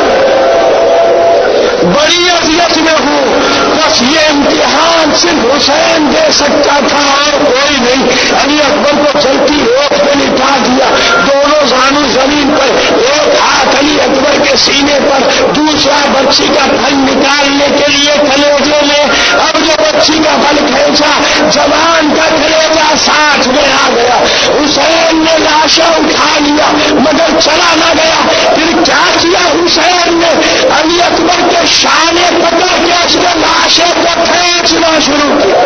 بڑی اذیت میں ہوں، بس یہ امتحان صرف حسین دے سکتا تھا اور کوئی نہیں، علی اکبر کو چلتی روک پہ لٹا دیا، دونوں زانو زمین پر، ایک ہاتھ علی اکبر کے سینے پر، دوسرا بچی کا پھل نکالنے کے لیے کلیجے میں، اب جو بچی کا پھل کھینچا جوان کا کلیجہ ساتھ میں آ گیا، حسین نے لاشیں اٹھا لیا مگر چلا نہ گیا، پھر کیا کیا حسین نے، علی اکبر کے شانے پکڑ کے اس کے لاشیں کو کھینچنا شروع کیا،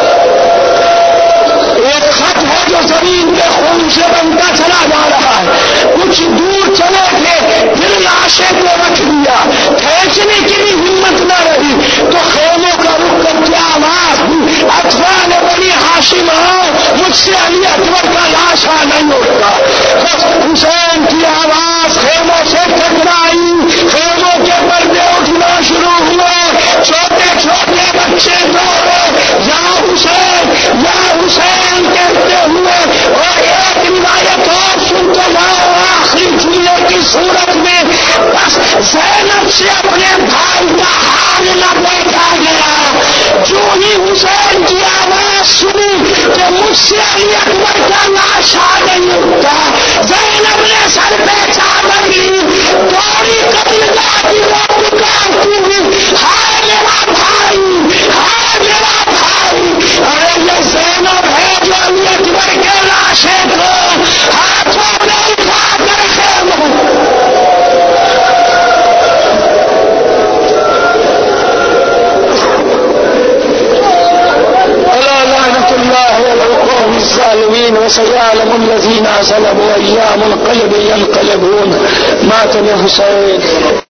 ایک خط ہے جو زمین کے خون سے بنتا چلا جا رہا ہے، کچھ دور چلے تھے پھر لاشیں کو رکھ دیا، کھینچنے کی بھی ہمت نہ رہی تو خیموں کا رخ کر کے آواز دی، اطفا نے بڑی ہاشم آؤ، مجھ سے علی اکبر کا لاشا نہیں اٹھتا، بس حسین کی آواز خیموں سے ٹکرائی، خیموں کے پردے اٹھنا شروع ہوئے، چھوٹے چھوٹے بچے دوڑے یا حسین یا حسین کہتے ہوئے، اور ایک روایت اور سنتے جاؤ آخری جملے کی صورت میں، بس زینب سے اپنے بھائی کا حال نہ دیکھا گیا، جو ہی حسین کی آواز سنی کہ مجھ سے علی اکبر کا لاشا نہیں اٹھتا، زینب نے سر پہ چادر لی، دوڑی قبیلہ کی وہ پکارتی ہوئی، ہائے میرا بھائی ہائے میرا بھائی، ارے یہ زینب ہے جو علی اکبر کے لاشے کو ہاتھوں العالمين وسيعلم الذين ظلموا أي منقلب ينقلبون. ماتم حسین.